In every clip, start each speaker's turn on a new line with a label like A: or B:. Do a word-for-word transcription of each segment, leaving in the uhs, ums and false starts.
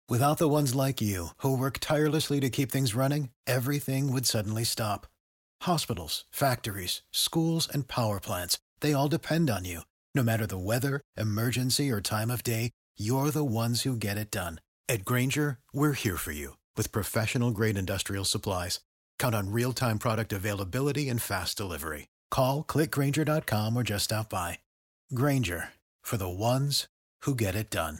A: Without the ones like you, who work tirelessly to keep things running, everything would suddenly stop. Hospitals, factories, schools, and power plants, they all depend on you. No matter the weather, emergency, or time of day, you're the ones who get it done. At Grainger, we're here for you with professional-grade industrial supplies. Count on real-time product availability and fast delivery. Call, click grainger dot com, or just stop by. Grainger, for the ones who get it done.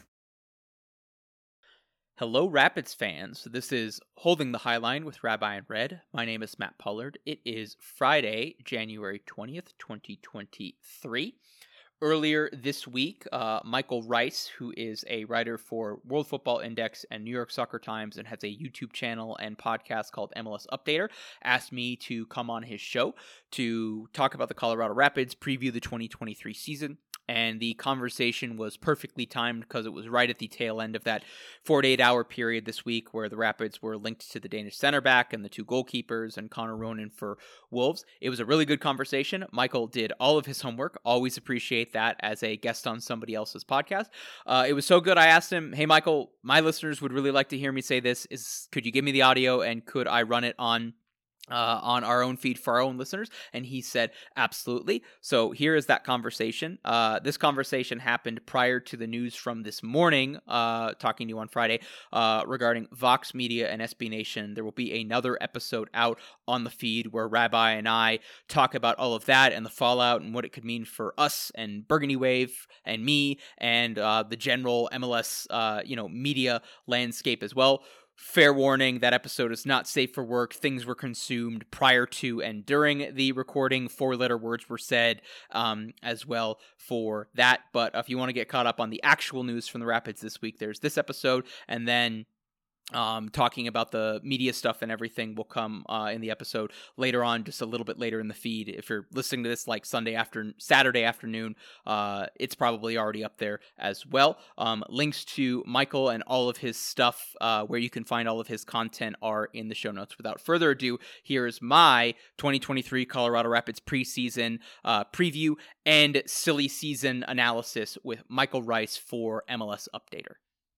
B: Hello, Rapids fans. This is Holding the Highline with Rabbi and Red. My name is Matt Pollard. It is Friday, January twentieth, twenty twenty-three. Earlier this week, uh, Michael Rice, who is a writer for World Football Index and New York Soccer Times and has a YouTube channel and podcast called M L S Updater, asked me to come on his show to talk about the Colorado Rapids, preview the twenty twenty-three season. And the conversation was perfectly timed because it was right at the tail end of that forty-eight hour period this week where the Rapids were linked to the Danish center back and the two goalkeepers and Connor Ronan for Wolves. It was a really good conversation. Michael did all of his homework. Always appreciate that as a guest on somebody else's podcast. Uh, it was so good. I asked him, hey, Michael, my listeners would really like to hear me say this. Is could you give me the audio and could I run it on Uh, on our own feed for our own listeners? And he said, absolutely. So here is that conversation. Uh, this conversation happened prior to the news from this morning, uh, talking to you on Friday, uh, regarding Vox Media and S B Nation. There will be another episode out on the feed where Rabbi and I talk about all of that and the fallout and what it could mean for us and Burgundy Wave and me and uh, the general M L S uh, you know, media landscape as well. Fair warning, that episode is not safe for work. Things were consumed prior to and during the recording. Four-letter words were said um, as well for that. But if you want to get caught up on the actual news from the Rapids this week, there's this episode. And then um, talking about the media stuff and everything will come uh, in the episode later on, just a little bit later in the feed. If you're listening to this like Sunday after Saturday afternoon, uh, it's probably already up there as well. Um, links to Michael and all of his stuff, uh, where you can find all of his content, are in the show notes. Without further ado, here is my twenty twenty-three Colorado Rapids preseason uh, preview and silly season analysis with Michael Rice for M L S Updater.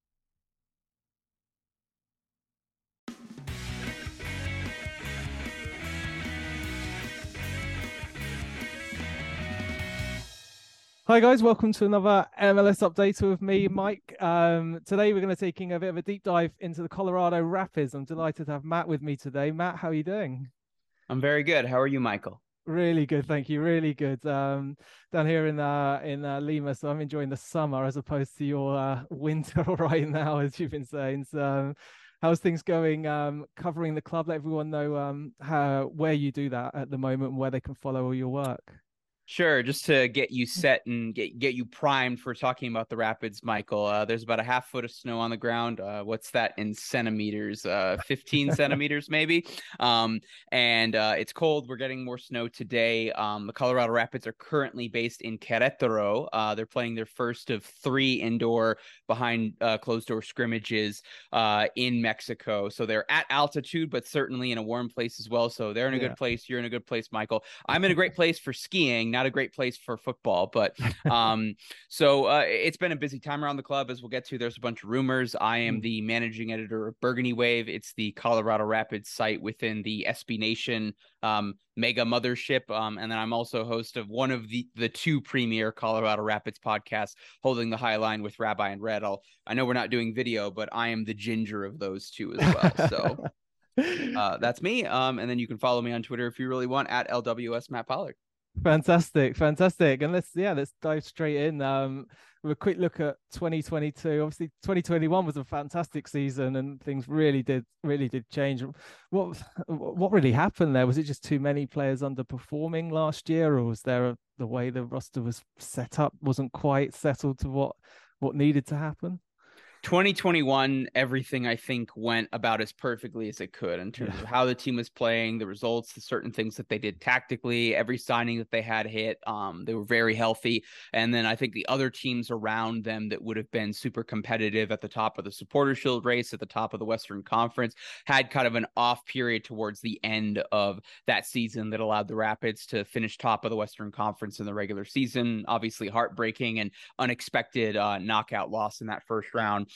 C: Hi guys, welcome to another M L S Updater with me, Mike. Um, today we're going to be taking a bit of a deep dive into the Colorado Rapids. I'm delighted to have Matt with me today. Matt, how are you doing?
D: I'm very good. How are you, Michael?
C: Really good, thank you. Really good. Um, down here in uh, in uh, Lima, so I'm enjoying the summer as opposed to your uh, winter right now, as you've been saying. So, um, how's things going? Um, covering the club, let everyone know um, how where you do that at the moment and where they can follow all your work.
D: Sure. Just to get you set and get get you primed for talking about the Rapids, Michael, uh, there's about a half foot of snow on the ground. Uh, what's that in centimeters? Uh, fifteen centimeters, maybe. Um, and uh, it's cold. We're getting more snow today. Um, the Colorado Rapids are currently based in Querétaro. Uh, they're playing their first of three indoor behind uh, closed door scrimmages uh, in Mexico. So they're at altitude, but certainly in a warm place as well. So they're in a
C: Yeah.
D: good place. You're in a good place, Michael. I'm in a great place for skiing. Not a great place for football, but um, so uh, it's been a busy time around the club, as we'll get to. There's a bunch of rumors. I am the managing editor of Burgundy Wave. It's the Colorado Rapids site within the S B Nation um, mega mothership. Um, and then I'm also host of one of the, the two premier Colorado Rapids podcasts, Holding the Highline with Rabbi and Red. I'll, I know we're not doing video, but I am the ginger of those two as well. So uh, that's me. Um, and then you can follow me on Twitter if you really want, at L W S Matt Pollard.
C: Fantastic, fantastic. And let's yeah, let's dive straight in. Um, with a quick look at twenty twenty-two. Obviously, twenty twenty-one was a fantastic season, and things really did really did change. What what really happened there? Was it just too many players underperforming last year, or was there a, the way the roster was set up wasn't quite settled to what what needed to happen?
D: twenty twenty-one, everything I think went about as perfectly as it could in terms
C: Yeah.
D: of how the team was playing, the results, the certain things that they did tactically, every signing that they had hit. Um, they were very healthy. And then I think the other teams around them that would have been super competitive at the top of the Supporter Shield race, at the top of the Western Conference, had kind of an off period towards the end of that season that allowed the Rapids to finish top of the Western Conference in the regular season. Obviously heartbreaking and unexpected uh, knockout loss in that first round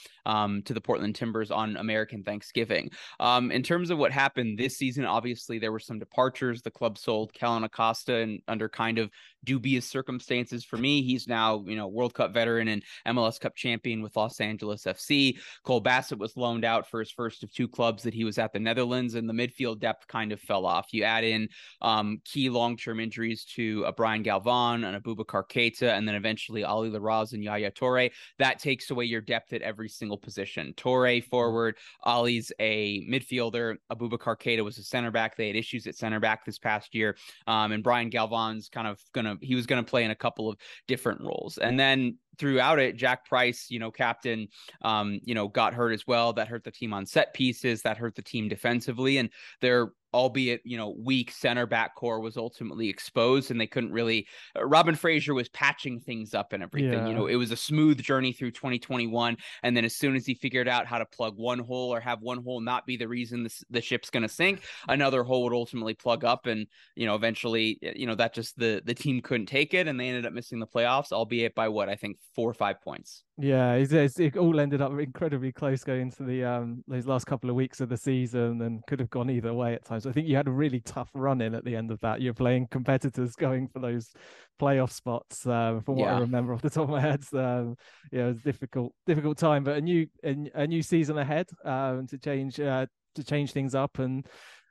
D: um, to the Portland Timbers on American Thanksgiving. Um, in terms of what happened this season, obviously there were some departures. The club sold Kellyn Acosta and under kind of dubious circumstances for me. He's now, you know, World Cup veteran and M L S Cup champion with Los Angeles F C. Cole Bassett was loaned out for his first of two clubs that he was at the Netherlands, and the midfield depth kind of fell off. You add in um, key long-term injuries to uh, Brian Galvan and Abubakar Keita, and then eventually Ali Larraz and Yaya Toure. That takes away your depth at every single position. Toure forward, Ali's a midfielder, Abubakar Keita was a center back. They had issues at center back this past year, um, and Brian Galvan's kind of going to he was going to play in a couple of different roles. And then throughout it, Jack Price, you know, captain, um, you know, got hurt as well. That hurt the team on set pieces. That hurt the team defensively. And they're, albeit, you know, weak center back core was ultimately exposed, and they couldn't really, uh, Robin Fraser was patching things up and everything. Yeah. You know, it was a smooth journey through twenty twenty-one. And then as soon as he figured out how to plug one hole or have one hole not be the reason this, the ship's going to sink, another hole would ultimately plug up. And, you know, eventually, you know, that just the, the team couldn't take it, and they ended up missing the playoffs, albeit by what, I think four or five points.
C: Yeah, it's, it's, it all ended up incredibly close going into the um those last couple of weeks of the season, and could have gone either way at times. I think you had a really tough run in at the end of that. You're playing competitors going for those playoff spots. Um, from what yeah. I remember off the top of my head, um, yeah, it was a difficult, difficult time. But a new a, a new season ahead um, to change uh, to change things up. And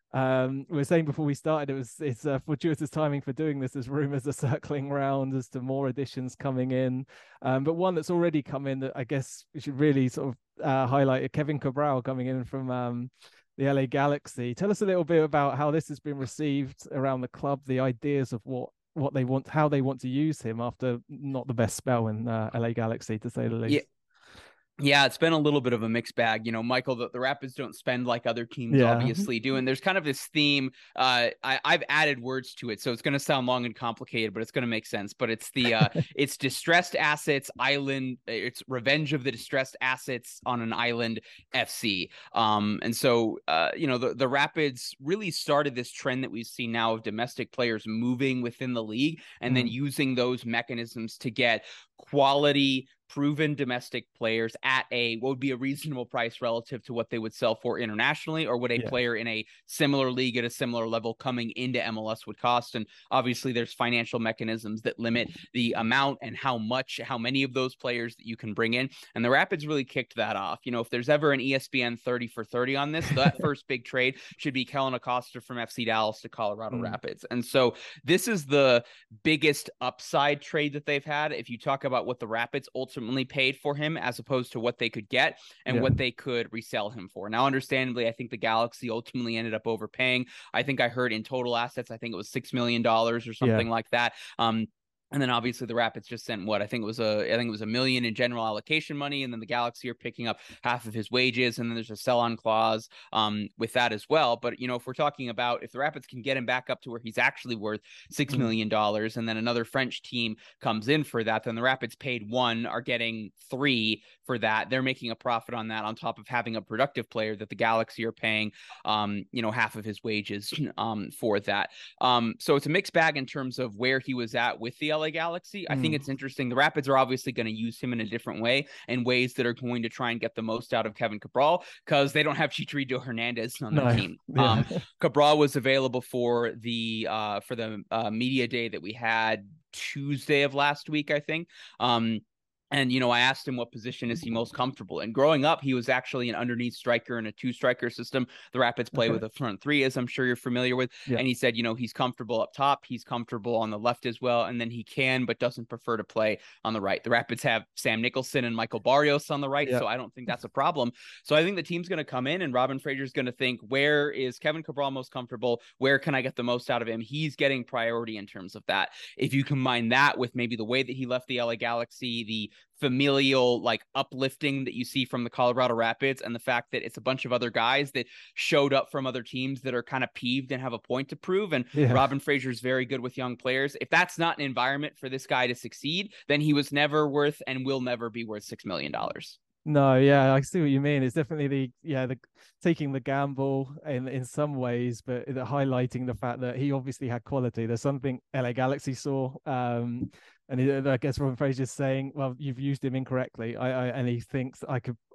C: Um, we were saying before we started, it was it's uh, fortuitous timing for doing this, as rumors are circling around as to more additions coming in. Um, but one that's already come in that I guess we should really sort of uh, highlight: Kevin Cabral coming in from um, the L A Galaxy. Tell us a little bit about how this has been received around the club, the ideas of what what they want, how they want to use him after not the best spell in uh, L A Galaxy, to say the least.
D: Yeah. Yeah, it's been a little bit of a mixed bag. You know, Michael, the, the Rapids don't spend like other teams yeah. obviously do. And there's kind of this theme. Uh, I, I've added words to it, so it's going to sound long and complicated, but it's going to make sense. But it's the uh, it's distressed assets island. It's revenge of the distressed assets on an island F C. Um, and so, uh, you know, the, the Rapids really started this trend that we've seen now of domestic players moving within the league and mm. then using those mechanisms to get quality, proven domestic players at a what would be a reasonable price relative to what they would sell for internationally, or what a yeah. player in a similar league at a similar level coming into M L S would cost. And obviously there's financial mechanisms that limit the amount and how much, how many of those players that you can bring in. And the Rapids really kicked that off. You know, if there's ever an E S P N thirty for thirty on this, that first big trade should be Kellyn Acosta from F C Dallas to Colorado mm. Rapids. And so this is the biggest upside trade that they've had. If you talk about what the Rapids ultimately paid for him as opposed to what they could get and yeah. what they could resell him for. Now, understandably, I think the Galaxy ultimately ended up overpaying. I think I heard in total assets, I think it was six million dollars or something yeah. like that. Um, And then obviously the Rapids just sent what I think it was a I think it was a million in general allocation money, and then the Galaxy are picking up half of his wages, and then there's a sell-on clause um, with that as well. But you know, if we're talking about if the Rapids can get him back up to where he's actually worth six million dollars, and then another French team comes in for that, then the Rapids paid one, are getting three for that. They're making a profit on that on top of having a productive player that the Galaxy are paying, um, you know, half of his wages um, for that. Um, so it's a mixed bag in terms of where he was at with the L A Galaxy. I mm. think it's interesting. The Rapids are obviously going to use him in a different way, in ways that are going to try and get the most out of Kevin Cabral, because they don't have Chicharito Hernandez on their no. team. Yeah. Um, Cabral was available for the uh, for the uh, media day that we had Tuesday of last week, I think. Um, And, you know, I asked him what position is he most comfortable in. Growing up, he was actually an underneath striker in a two-striker system. The Rapids play okay. with a front three, as I'm sure you're familiar with. Yeah. And he said, you know, he's comfortable up top. He's comfortable on the left as well. And then he can, but doesn't prefer to play on the right. The Rapids have Sam Nicholson and Michael Barrios on the right, yeah. so I don't think that's a problem. So I think the team's going to come in, and Robin Fraser's going to think, where is Kevin Cabral most comfortable? Where can I get the most out of him? He's getting priority in terms of that. If you combine that with maybe the way that he left the L A Galaxy, the familial like uplifting that you see from the Colorado Rapids, and the fact that it's a bunch of other guys that showed up from other teams that are kind of peeved and have a point to prove. And yeah. Robin Fraser is very good with young players. If that's not an environment for this guy to succeed, then he was never worth and will never be worth six million dollars.
C: No, yeah, I see what you mean. It's definitely the yeah, the taking the gamble in in some ways, but the, highlighting the fact that he obviously had quality. There's something L A Galaxy saw, um, and he, I guess Robin Fraser's saying, "Well, you've used him incorrectly." I, I and he thinks I could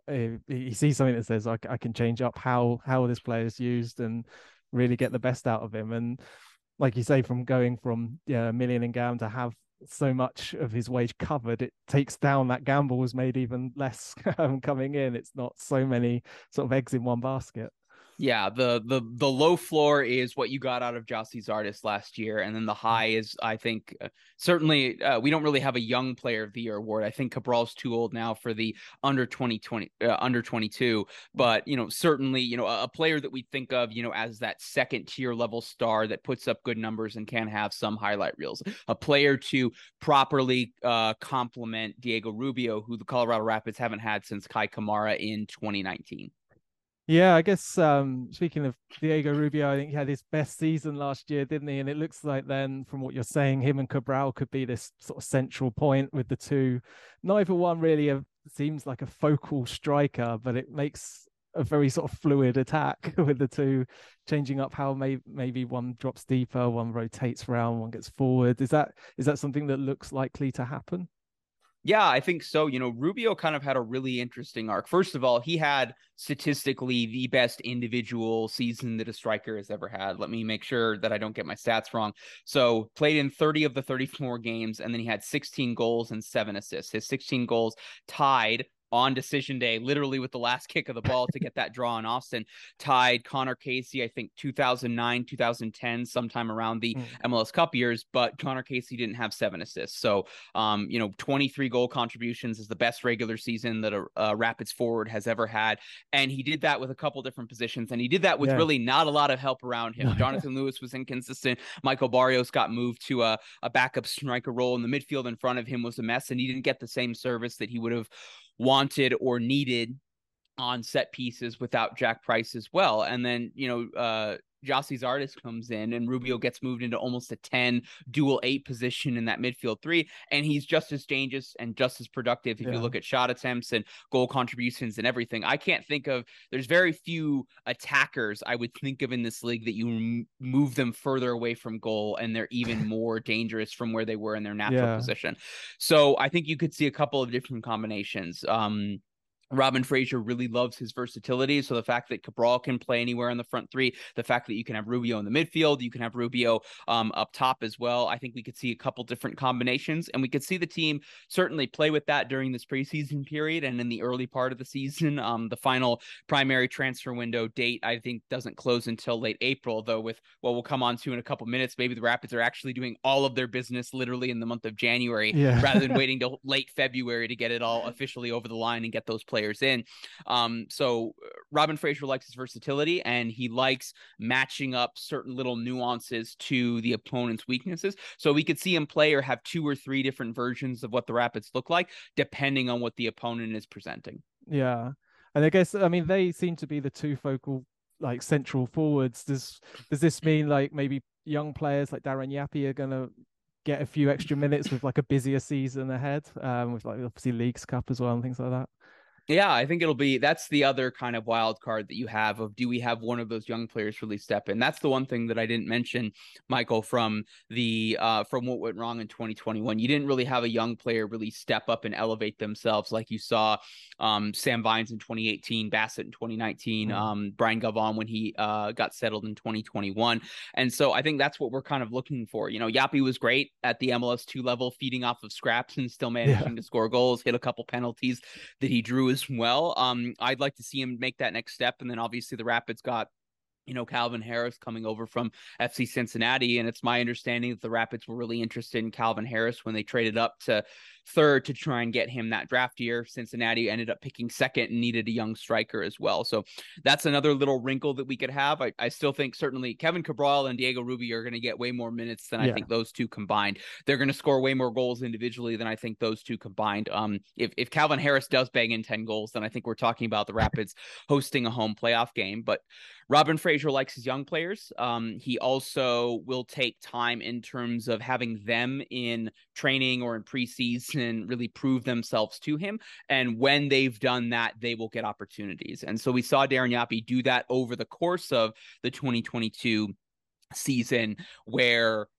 C: he, he sees something that says I, I can change up how how this player is used and really get the best out of him. And like you say, from going from yeah a million in GAM to have so much of his wage covered, it takes down that gamble was made even less um, coming in. It's not so many sort of eggs in one basket.
D: Yeah, the the the low floor is what you got out of Gyasi Zardes last year, and then the high is, I think, uh, certainly uh, we don't really have a young player of the year award. I think Cabral's too old now for the under twenty twenty uh, under twenty-two, but you know, certainly, you know, a, a player that we think of, you know, as that second tier level star that puts up good numbers and can have some highlight reels, a player to properly uh, complement Diego Rubio, who the Colorado Rapids haven't had since Kai Kamara in twenty nineteen.
C: Yeah, I guess um, speaking of Diego Rubio, I think he had his best season last year, didn't he? And it looks like then, from what you're saying, him and Cabral could be this sort of central point with the two. Neither one really a, seems like a focal striker, but it makes a very sort of fluid attack with the two changing up how may, maybe one drops deeper, one rotates around, one gets forward. Is that is that something that looks likely to happen?
D: Yeah, I think so. You know, Rubio kind of had a really interesting arc. First of all, he had statistically the best individual season that a striker has ever had. Let me make sure that I don't get my stats wrong. So played in thirty of the thirty-four games, and then he had sixteen goals and seven assists. His sixteen goals tied on decision day, literally with the last kick of the ball to get that draw in Austin, tied Connor Casey, I think two thousand nine, two thousand ten, sometime around the mm. M L S Cup years, but Connor Casey didn't have seven assists. So, um, you know, twenty-three goal contributions is the best regular season that a, a Rapids forward has ever had. And he did that with a couple different positions, and he did that with yeah. really not a lot of help around him. Jonathan Lewis was inconsistent. Michael Barrios got moved to a, a backup striker role, and the midfield in front of him was a mess, and he didn't get the same service that he would have wanted or needed on set pieces without Jack Price as well. And then, you know, uh, Gyasi Zardes comes in, and Rubio gets moved into almost a ten dual eight position in that midfield three. And he's just as dangerous and just as productive. If yeah. you look at shot attempts and goal contributions and everything, I can't think of, there's very few attackers I would think of in this league that you m- move them further away from goal and they're even more dangerous from where they were in their natural yeah. position. So I think you could see a couple of different combinations. Um, Robin Fraser really loves his versatility. So the fact that Cabral can play anywhere in the front three, the fact that you can have Rubio in the midfield, you can have Rubio um, up top as well. I think we could see a couple different combinations, and we could see the team certainly play with that during this preseason period and in the early part of the season. Um, the final primary transfer window date, I think, doesn't close until late April, though with what we'll come on to in a couple minutes, maybe the Rapids are actually doing all of their business literally in the month of January yeah. rather than waiting till late February to get it all officially over the line and get those players players in. Um, so Robin Fraser likes his versatility, and he likes matching up certain little nuances to the opponent's weaknesses. So we could see him play or have two or three different versions of what the Rapids look like, depending on what the opponent is presenting.
C: Yeah. And I guess, I mean, they seem to be the two focal, like, central forwards. Does, does this mean, like, maybe young players like Darren Yappy are going to get a few extra minutes with, like, a busier season ahead, um, with, like, obviously Leagues Cup as well and things like that?
D: Yeah, I think it'll be, that's the other kind of wild card that you have of, do we have one of those young players really step in? That's the one thing that I didn't mention, Michael, from the, uh, from what went wrong in twenty twenty-one. You didn't really have a young player really step up and elevate themselves like you saw um, Sam Vines in twenty eighteen, Bassett in twenty nineteen, mm-hmm. um, Brian Gavon when he uh, got settled in twenty twenty-one. And so I think that's what we're kind of looking for. You know, Yappy was great at the M L S two level, feeding off of scraps and still managing yeah. to score goals, hit a couple penalties that he drew as well. Um, I'd like to see him make that next step. And then obviously the Rapids got, you know, Calvin Harris coming over from F C Cincinnati. And it's my understanding that the Rapids were really interested in Calvin Harris when they traded up to third to try and get him that draft year. Cincinnati ended up picking second and needed a young striker as well. So that's another little wrinkle that we could have. I, I still think certainly Kevin Cabral and Diego Rubio are going to get way more minutes than yeah. I think those two combined. They're going to score way more goals individually than I think those two combined. Um, if, if Calvin Harris does bang in ten goals, then I think we're talking about the Rapids hosting a home playoff game. But Robin Fraser likes his young players. Um, he also will take time in terms of having them in training or in preseason really prove themselves to him. And when they've done that, they will get opportunities. And so we saw Darren Yappy do that over the course of the twenty twenty-two season, where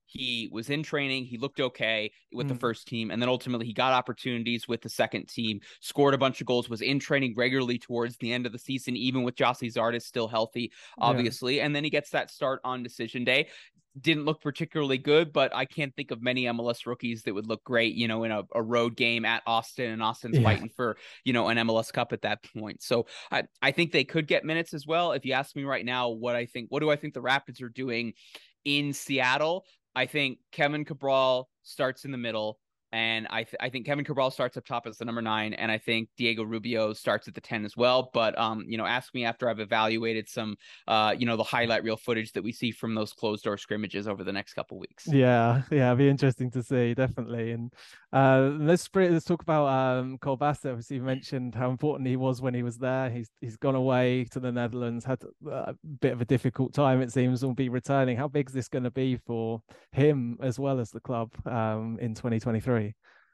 D: He was in training. He looked okay with
C: Mm.
D: the first team. And then ultimately he got opportunities with the second team, scored a bunch of goals, was in training regularly towards the end of the season, even with Jossie Zardes still healthy, obviously. Yeah. And then he gets that start on decision day. Didn't look particularly good, but I can't think of many M L S rookies that would look great, you know, in a, a road game at Austin, and Austin's yeah. fighting for, you know, an M L S Cup at that point. So I, I think they could get minutes as well. If you ask me right now, what I think, what do I think the Rapids are doing in Seattle? I think Kevin Cabral starts in the middle, and I th- I think Kevin Cabral starts up top as the number nine, and I think Diego Rubio starts at the ten as well. But um, you know, ask me after I've evaluated some, uh, you know, the highlight reel footage that we see from those closed door scrimmages over the next couple weeks.
C: Yeah, yeah, it'll be interesting to see, definitely. And uh, let's let's talk about um, Cole Bassett. Obviously, you mentioned how important he was when he was there. He's he's gone away to the Netherlands, had a bit of a difficult time, it seems, will be returning. How big is this going to be for him as well as the club um, in twenty twenty-three?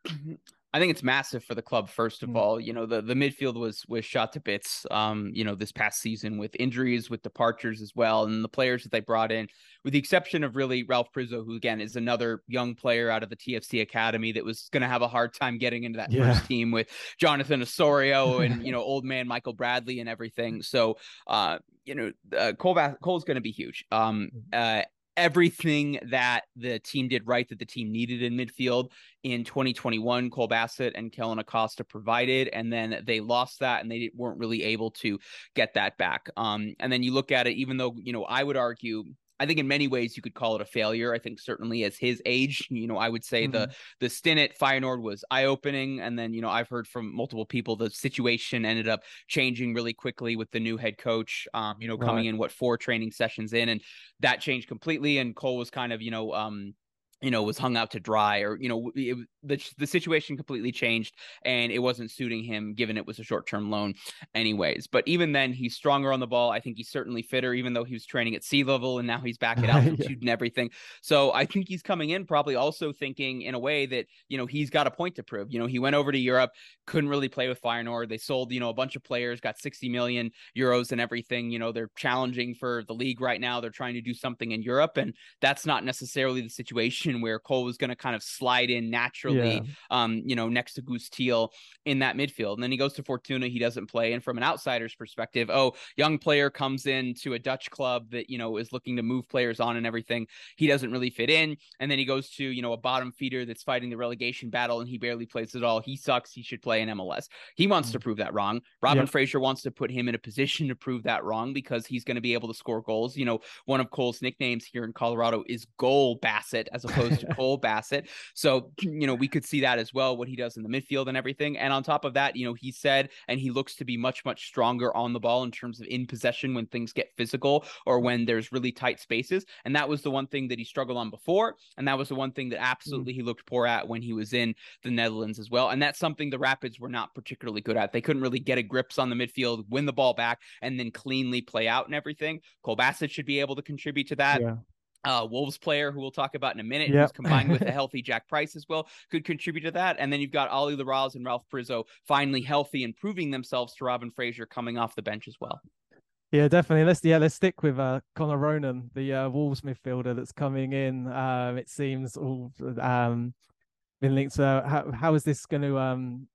D: I think it's massive for the club. First of mm. all, you know, the, the midfield was was shot to bits, um, you know, this past season with injuries, with departures as well. And the players that they brought in, with the exception of really Ralph Prizzo, who, again, is another young player out of the T F C Academy that was going to have a hard time getting into that yeah. first team with Jonathan Osorio and, you know, old man Michael Bradley and everything. So, uh, you know, uh, Cole, Cole's going to be huge. Um, uh, Everything that the team did right, that the team needed in midfield in twenty twenty-one, Cole Bassett and Kellen Acosta provided, and then they lost that and they weren't really able to get that back. Um, and then you look at it, even though, you know, I would argue, I think in many ways you could call it a failure. I think certainly as his age, you know, I would say mm-hmm. the the stint at Feyenoord was eye-opening. And then, you know, I've heard from multiple people the situation ended up changing really quickly with the new head coach, um, you know, coming right. in, what, four training sessions in, and that changed completely. And Cole was kind of, you know, um, you know, was hung out to dry, or, you know, it, the, the situation completely changed and it wasn't suiting him, given it was a short-term loan anyways. But even then, he's stronger on the ball. I think he's certainly fitter, even though he was training at sea level and now he's back at altitude yeah. and everything. So I think he's coming in probably also thinking in a way that, you know, he's got a point to prove. You know, he went over to Europe, couldn't really play with Feyenoord. They sold, you know, a bunch of players, got sixty million euros and everything. You know, they're challenging for the league right now. They're trying to do something in Europe, and that's not necessarily the situation where Cole was going to kind of slide in naturally, yeah. um, you know, next to Goose Teal in that midfield. And then he goes to Fortuna, he doesn't play. And from an outsider's perspective, oh, young player comes in to a Dutch club that, you know, is looking to move players on and everything. He doesn't really fit in. And then he goes to, you know, a bottom feeder that's fighting the relegation battle and he barely plays at all. He sucks. He should play in M L S. He wants mm. to prove that wrong. Robin yeah. Fraser wants to put him in a position to prove that wrong, because he's going to be able to score goals. You know, one of Cole's nicknames here in Colorado is Goal Bassett, as opposed to Cole Bassett. So, you know, we could see that as well, what he does in the midfield and everything. And on top of that, you know, he said, and he looks to be much, much stronger on the ball in terms of in possession when things get physical or when there's really tight spaces. And that was the one thing that he struggled on before. And that was the one thing that absolutely he looked poor at when he was in the Netherlands as well. And that's something the Rapids were not particularly good at. They couldn't really get a grips on the midfield, win the ball back, and then cleanly play out and everything. Cole Bassett should be able to contribute to that. Yeah. Uh, Wolves player, who we'll talk about in a minute, yep. who's combined with a healthy Jack Price as well, could contribute to that. And then you've got Ollie Larraz and Ralph Prizzo finally healthy and proving themselves to Robin Fraser coming off the bench as well.
C: Yeah, definitely. Let's yeah, let's stick with uh, Connor Ronan, the uh, Wolves midfielder that's coming in. Um, it seems all um, been linked to how how is this going to um.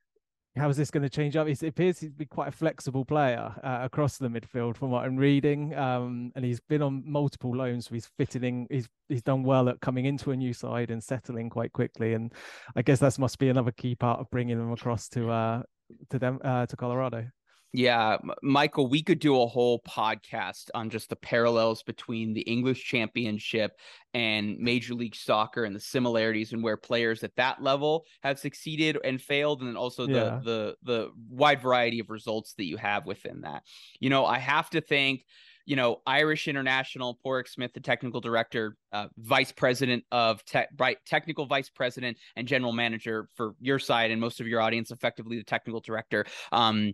C: How is this going to change up? It appears to be quite a flexible player uh, across the midfield from what I'm reading. Um, and he's been on multiple loans, so he's fitted in. He's he's done well at coming into a new side and settling quite quickly. And I guess that must be another key part of bringing him across to uh to them uh, to Colorado.
D: Yeah, Michael, we could do a whole podcast on just the parallels between the English Championship and Major League Soccer and the similarities and where players at that level have succeeded and failed, and then also the yeah. the the wide variety of results that you have within that. You know, I have to think, you know, Irish International, Porrick Smith, the technical director, uh, vice president of te- right, technical vice president and general manager for your side and most of your audience, effectively the technical director. Um,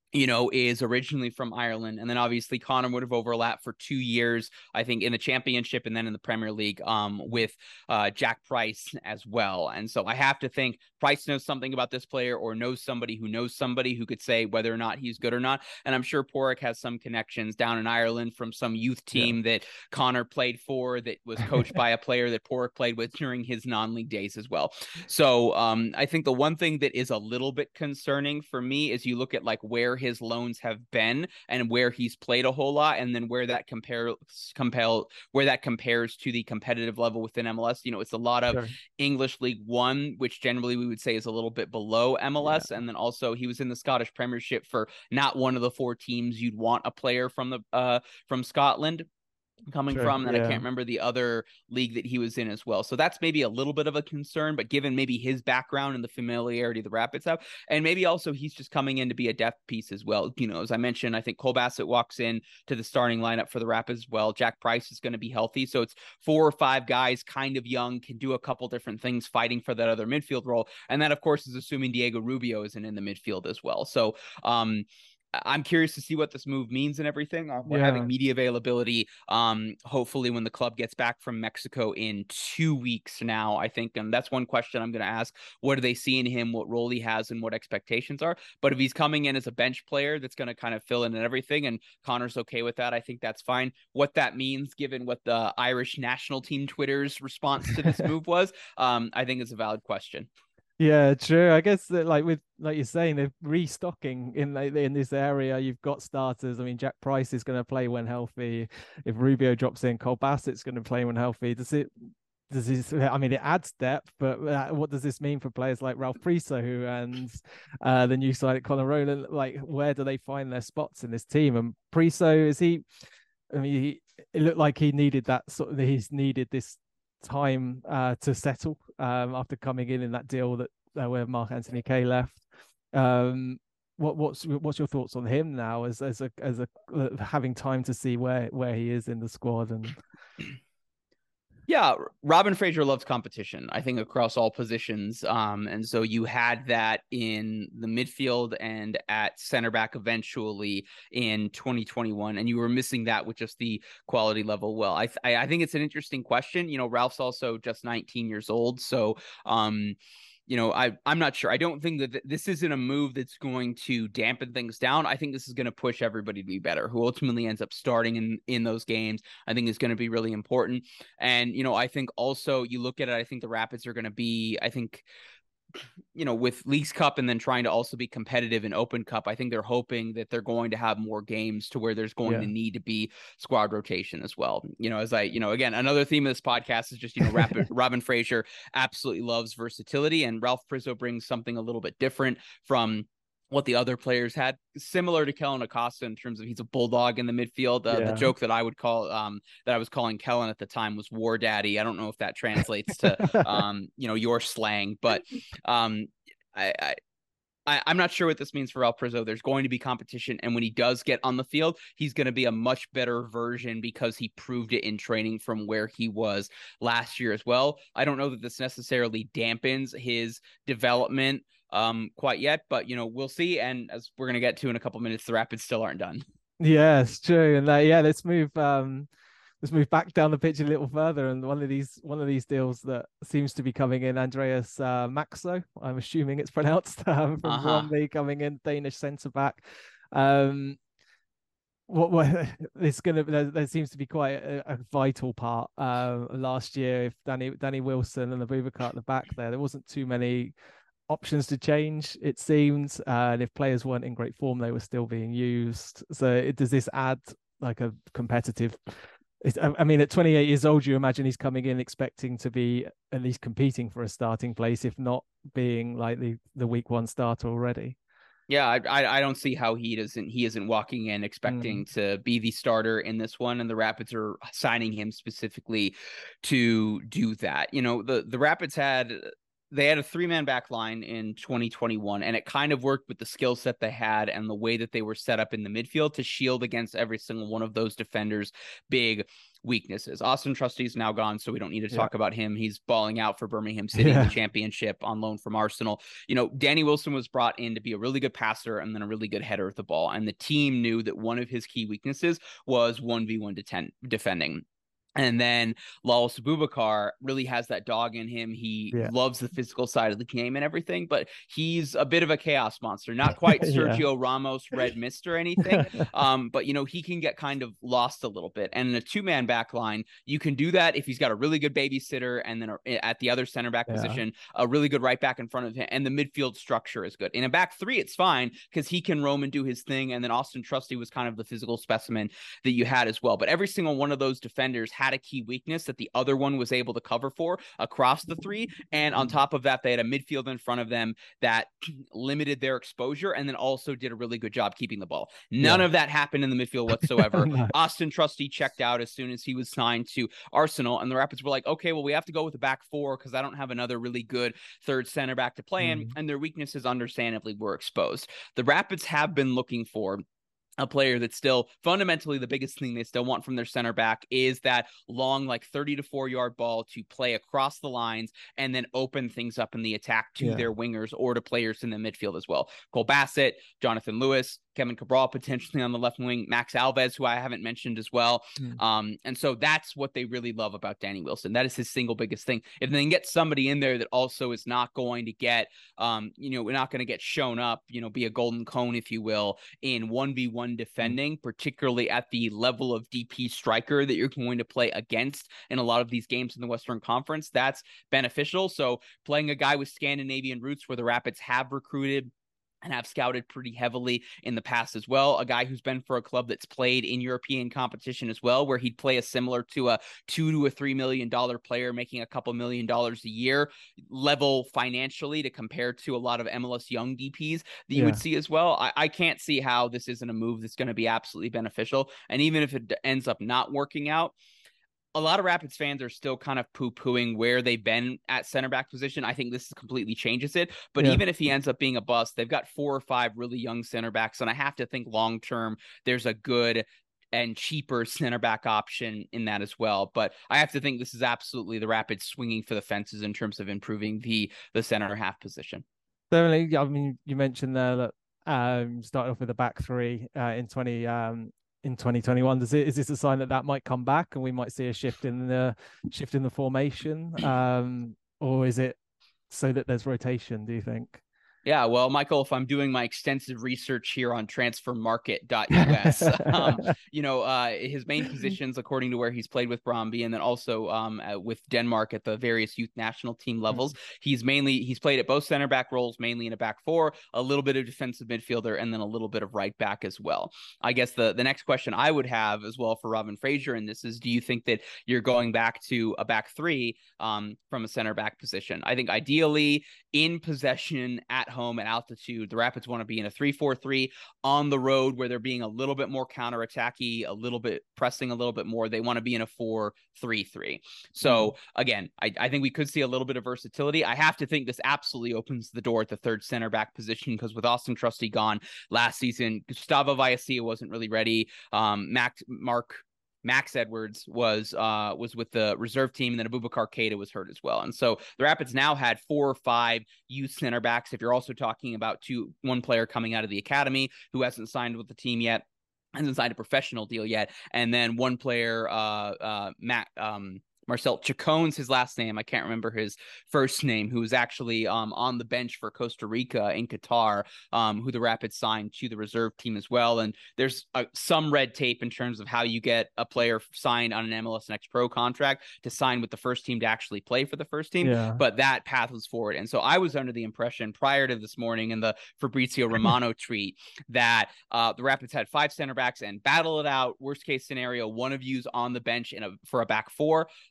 D: you know, is originally from Ireland. And then obviously Connor would have overlapped for two years, I think, in the championship and then in the Premier League um, with uh, Jack Price as well. And so I have to think Price knows something about this player or knows somebody who knows somebody who could say whether or not he's good or not. And I'm sure Porrick has some connections down in Ireland from some youth team yeah. that Connor played for that was coached by a player that Porrick played with during his non-league days as well. So um, I think the one thing that is a little bit concerning for me is you look at like where his loans have been and where he's played a whole lot, and then where that compare compel where that compares to the competitive level within M L S. You know, it's a lot of sure. English League One, which generally we would say is a little bit below M L S, yeah. and then also he was in the Scottish Premiership for not one of the four teams you'd want a player from the uh from Scotland coming sure, from, and yeah. I can't remember the other league that he was in as well. So that's maybe a little bit of a concern, but given maybe his background and the familiarity the Rapids have, and maybe also he's just coming in to be a depth piece as well. You know, as I mentioned, I think Cole Bassett walks in to the starting lineup for the Rapids as well. Jack Price is going to be healthy. So it's four or five guys kind of young, can do a couple different things fighting for that other midfield role. And that, of course, is assuming Diego Rubio isn't in the midfield as well. So, um, I'm curious to see what this move means and everything. Uh, we're yeah. having media availability, um, hopefully when the club gets back from Mexico in two weeks now, I think. And that's one question I'm going to ask. What do they see in him? What role he has and what expectations are? But if he's coming in as a bench player, that's going to kind of fill in and everything, and Connor's okay with that, I think that's fine. What that means, given what the Irish national team Twitter's response to this move was, um, I think is a valid question.
C: Yeah, true. I guess that, like with like you're saying, they're restocking in in this area. You've got starters. I mean, Jack Price is going to play when healthy. If Rubio drops in, Cole Bassett's going to play when healthy. Does it? Does this? I mean, it adds depth, but what does this mean for players like Ralph Priso who and uh, the new side at Conor Rowland? Like, where do they find their spots in this team? And Priso, is he? I mean, he, it looked like he needed that sort of. He's needed this time uh to settle um after coming in in that deal that uh, where Mark Anthony Kaye left. Um what what's what's your thoughts on him now as as a as a uh, having time to see where where he is in the squad? And
D: yeah, Robin Fraser loves competition, I think, across all positions. Um, and so you had that in the midfield and at center back eventually in twenty twenty-one, and you were missing that with just the quality level. Well, I th- I think it's an interesting question. You know, Ralph's also just nineteen years old, so um. You know, I, I'm not sure. I don't think that th- this isn't a move that's going to dampen things down. I think this is going to push everybody to be better. Who ultimately ends up starting in, in those games, I think is going to be really important. And, you know, I think also you look at it, I think the Rapids are going to be, I think, you know, with Leagues Cup and then trying to also be competitive in Open Cup, I think they're hoping that they're going to have more games to where there's going yeah. to need to be squad rotation as well. You know, as I, you know, again, another theme of this podcast is just, you know, Rapid, Robin Fraser absolutely loves versatility, and Ralph Priso brings something a little bit different from what the other players had, similar to Kellen Acosta in terms of he's a bulldog in the midfield. Uh, yeah. The joke that I would call, um, that I was calling Kellen at the time was War Daddy. I don't know if that translates to, um, you know, your slang, but um, I, I I, I'm not sure what this means for Ralph Priso. There's going to be competition, and when he does get on the field, he's going to be a much better version because he proved it in training from where he was last year as well. I don't know that this necessarily dampens his development um, quite yet, but, you know, we'll see. And as we're going to get to in a couple minutes, the Rapids still aren't done.
C: Yeah, it's true. And uh, yeah, let's move. Um... Let's move back down the pitch a little further, and one of these one of these deals that seems to be coming in, Andreas uh, Maxo, I'm assuming it's pronounced, um, from uh-huh. Bromley, coming in, Danish centre back. Um, what, what it's gonna there, there seems to be quite a, a vital part. Uh, last year, if Danny Danny Wilson and Abubakar at the back there, there wasn't too many options to change, it seemed, uh, and if players weren't in great form, they were still being used. So it, does this add like a competitive? I mean, at twenty-eight years old, you imagine he's coming in expecting to be at least competing for a starting place, if not being like the, the week one starter already.
D: Yeah, I, I I don't see how he doesn't he isn't walking in expecting mm. to be the starter in this one, and the Rapids are signing him specifically to do that. You know, the the Rapids had they had a three-man back line in twenty twenty-one, and it kind of worked with the skill set they had and the way that they were set up in the midfield to shield against every single one of those defenders' big weaknesses. Austin Trusty's now gone, so we don't need to yeah. talk about him. He's balling out for Birmingham City yeah. in the championship on loan from Arsenal. You know, Danny Wilson was brought in to be a really good passer and then a really good header of the ball, and the team knew that one of his key weaknesses was one v one to ten defending. And then Lawless Abubakar really has that dog in him. He yeah. loves the physical side of the game and everything, but he's a bit of a chaos monster. Not quite Sergio yeah. Ramos, Red Mist or anything. um, but, you know, he can get kind of lost a little bit. And in a two-man back line, you can do that if he's got a really good babysitter and then at the other center back yeah. position, a really good right back in front of him, and the midfield structure is good. In a back three, it's fine because he can roam and do his thing. And then Austin Trusty was kind of the physical specimen that you had as well. But every single one of those defenders had a key weakness that the other one was able to cover for across the three. And on top of that, they had a midfield in front of them that limited their exposure and then also did a really good job keeping the ball. None yeah. of that happened in the midfield whatsoever. no. Austin Trusty checked out as soon as he was signed to Arsenal, and the Rapids were like, okay, well, we have to go with a back four because I don't have another really good third center back to play mm. in, and their weaknesses understandably were exposed. The Rapids have been looking for a player that's still fundamentally the biggest thing they still want from their center back is that long, like thirty to four yard ball to play across the lines and then open things up in the attack to yeah. their wingers or to players in the midfield as well. Cole Bassett, Jonathan Lewis, Kevin Cabral potentially on the left wing, Max Alves, who I haven't mentioned as well. Mm. Um, and so that's what they really love about Danny Wilson. That is his single biggest thing. If they can get somebody in there that also is not going to get, um, you know, we're not going to get shown up, you know, be a golden cone, if you will, in one v one defending, mm. particularly at the level of D P striker that you're going to play against in a lot of these games in the Western Conference, that's beneficial. So playing a guy with Scandinavian roots where the Rapids have recruited and have scouted pretty heavily in the past as well. A guy who's been for a club that's played in European competition as well, where he'd play a similar to a two to a three million dollar player making a couple million dollars a year level financially to compare to a lot of M L S young D Ps that you yeah. would see as well. I, I can't see how this isn't a move that's going to be absolutely beneficial. And even if it ends up not working out, a lot of Rapids fans are still kind of poo-pooing where they've been at center back position. I think this completely changes it. But yeah. even if he ends up being a bust, they've got four or five really young center backs. And I have to think long-term, there's a good and cheaper center back option in that as well. But I have to think this is absolutely the Rapids swinging for the fences in terms of improving the, the center half position.
C: Certainly. I mean, you mentioned there that um, started off with a back three uh, in twenty um in twenty twenty-one. Does it, is this a sign that that might come back and we might see a shift in the shift in the formation, um, or is it so that there's rotation, do you think?
D: Yeah, well, Michael, if I'm doing my extensive research here on transfer market dot U S, um, you know, uh, his main positions, according to where he's played with Brøndby, and then also um, uh, with Denmark at the various youth national team levels, mm-hmm. he's mainly, he's played at both center back roles, mainly in a back four, a little bit of defensive midfielder, and then a little bit of right back as well. I guess the, the next question I would have as well for Robin Fraser in this is, do you think that you're going back to a back three um, from a center back position? I think ideally in possession at home at altitude, the Rapids want to be in a three four three. On the road where they're being a little bit more counterattacky, a little bit pressing a little bit more, they want to be in a four three three. So mm-hmm. again, I, I think we could see a little bit of versatility. I have to think this absolutely opens the door at the third center back position, because with Austin Trusty gone last season, Gustavo Vallecilla wasn't really ready. Um, Mac, Mark Max Edwards was uh, was with the reserve team, and then Abubakar Keita was hurt as well. And so the Rapids now had four or five youth center backs. If you're also talking about two, one player coming out of the academy who hasn't signed with the team yet, hasn't signed a professional deal yet, and then one player, uh, uh, Matt, um, Marcel Chacon's his last name. I can't remember his first name, who was actually um, on the bench for Costa Rica in Qatar, um, who the Rapids signed to the reserve team as well. And there's uh, some red tape in terms of how you get a player signed on an M L S Next Pro contract to sign with the first team to actually play for the first team. Yeah. But that path was forward. And so I was under the impression prior to this morning in the Fabrizio Romano tweet that uh, the Rapids had five center backs and battle it out. Worst case scenario, one of you's on the bench in a, for a back four.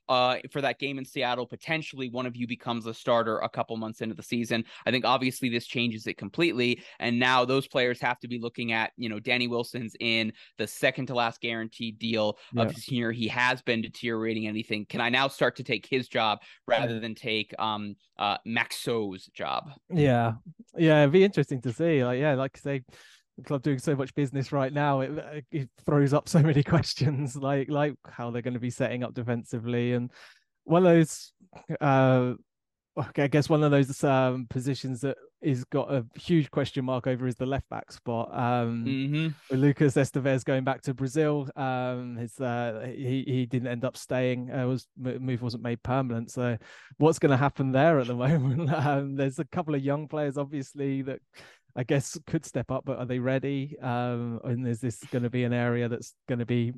D: uh, for that game in Seattle, potentially one of you becomes a starter a couple months into the season. I think obviously this changes it completely. And now those players have to be looking at, you know, Danny Wilson's in the second to last guaranteed deal
C: Yeah.
D: of his year. He has been deteriorating anything. Can I now start to take his job rather
C: Yeah.
D: than take um uh Maxo's job?
C: Yeah. Yeah. It'd be interesting to see. Like, yeah, like I say, the club doing so much business right now, it, it throws up so many questions, like like how they're going to be setting up defensively. And one of those, uh, I guess one of those um, positions that is got a huge question mark over is the left back spot. Um,
D: mm-hmm.
C: With Lucas Esteves going back to Brazil, um, his uh, he he didn't end up staying. Uh, was move wasn't made permanent. So, what's going to happen there at the moment? um, there's a couple of young players, obviously, that I guess could step up, but are they ready? Um, and is this going to be an area that's going to be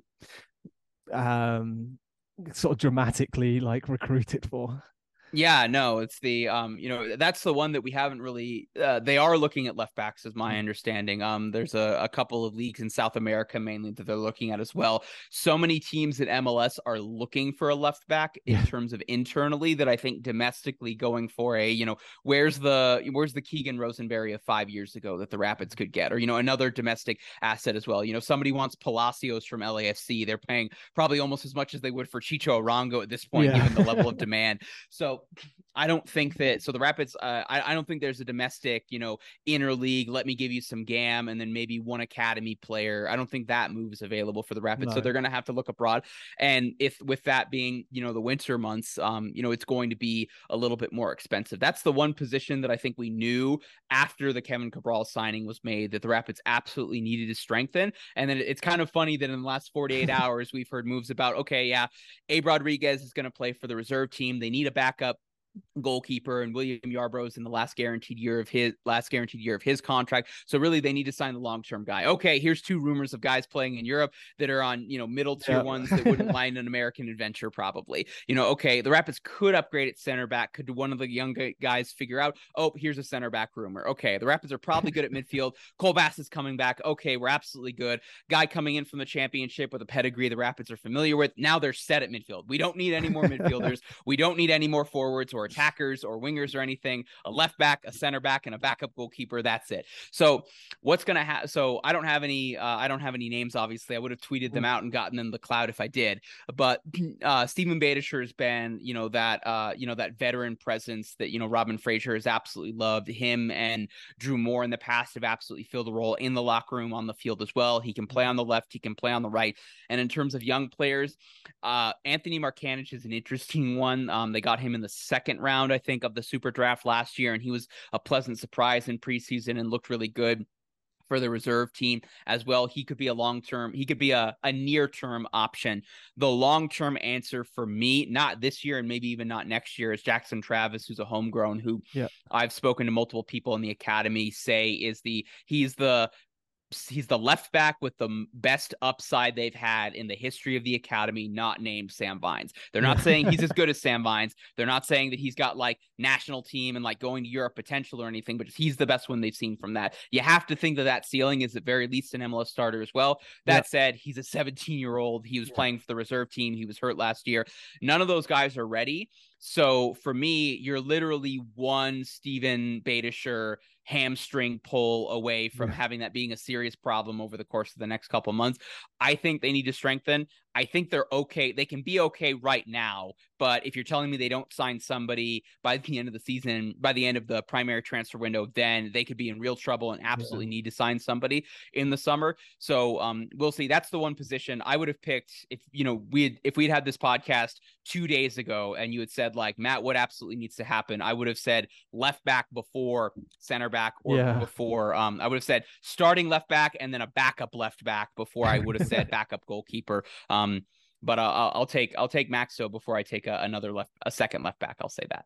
C: um, sort of dramatically like recruited for?
D: Yeah, no, it's the um, you know, that's the one that we haven't really. Uh, they are looking at left backs, is my understanding. Um, there's a, a couple of leagues in South America mainly that they're looking at as well. So many teams at M L S are looking for a left back in
C: Yeah.
D: terms of internally that I think domestically going for a, you know, where's the where's the Keegan Rosenberry of five years ago that the Rapids could get, or you know, another domestic asset as well. You know, somebody wants Palacios from L A F C. They're paying probably almost as much as they would for Chicho Arango at this point,
C: Yeah.
D: given the level of demand. So. I don't think that so the Rapids uh, I, I don't think there's a domestic, you know, interleague, let me give you some G A M and then maybe one academy player. I don't think that move is available for the Rapids.
C: No.
D: So they're going to have to look abroad. And if with that being, you know, the winter months, um, you know, it's going to be a little bit more expensive. That's the one position that I think we knew after the Kevin Cabral signing was made that the Rapids absolutely needed to strengthen. And then it's kind of funny that in the last forty-eight hours, we've heard moves about, okay, yeah, Abe Rodriguez is going to play for the reserve team. They need a backup goalkeeper, and William Yarbrough's in the last guaranteed year of his last guaranteed year of his contract. So really they need to sign the long-term guy. Okay, here's two rumors of guys playing in Europe that are on, you know, middle tier
C: Yeah.
D: ones that wouldn't line an American adventure probably. You know, okay, the Rapids could upgrade at center back. Could one of the young guys figure out, oh, here's a center back rumor. Okay, the Rapids are probably good at midfield. Cole Bass is coming back. Okay, we're absolutely good. Guy coming in from the championship with a pedigree the Rapids are familiar with. Now they're set at midfield. We don't need any more midfielders. We don't need any more forwards or attackers or wingers or anything. A left back, a center back, and a backup goalkeeper. That's it. So what's gonna happen? So I don't have any. Uh, I don't have any names. Obviously, I would have tweeted them out and gotten them the cloud if I did. But uh, Stephen Badisher has been, you know, that uh, you know, that veteran presence that, you know, Robin Fraser has absolutely loved. Him and Drew Moore in the past have absolutely filled a role in the locker room, on the field as well. He can play on the left. He can play on the right. And in terms of young players, uh, Anthony Markanich is an interesting one. Um, they got him in the second round, I think, of the Super Draft last year, and he was a pleasant surprise in preseason and looked really good for the reserve team as well. He could be a long-term, he could be a, a near-term option. The long-term answer for me, not this year and maybe even not next year, is Jackson Travis, who's a homegrown, who
C: Yeah.
D: I've spoken to multiple people in the academy say is the, he's the, he's the left back with the best upside they've had in the history of the academy, not named Sam Vines. They're not saying he's as good as Sam Vines. They're not saying that he's got like national team and like going to Europe potential or anything, but he's the best one they've seen from that. You have to think that that ceiling is at very least an M L S starter as well. That
C: Yeah.
D: said, he's a seventeen year old. He was yeah. playing for the reserve team. He was hurt last year. None of those guys are ready. So for me, you're literally one Stephen Badisher hamstring pull away from yeah. having that being a serious problem over the course of the next couple of months. I think they need to strengthen. I think they're okay. They can be okay right now. But if you're telling me they don't sign somebody by the end of the season, by the end of the primary transfer window, then they could be in real trouble and absolutely yeah. need to sign somebody in the summer. So um, we'll see. That's the one position I would have picked if, you know, we had, if we'd had this podcast two days ago and you had said like, Matt, what absolutely needs to happen? I would have said left back before center back or yeah. before um, I would have said starting left back and then a backup left back before I would have said backup goalkeeper. Um, But uh, I'll, I'll take I'll take Maxo before I take a, another left a second left back. I'll say that.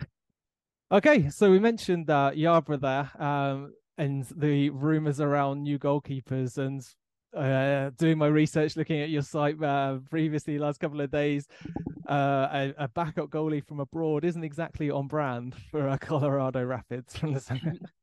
C: Okay, so we mentioned uh, Yarbrough there, um, and the rumors around new goalkeepers, and uh, doing my research, looking at your site uh, previously last couple of days, uh, a, a backup goalie from abroad isn't exactly on brand for uh, Colorado Rapids from the center.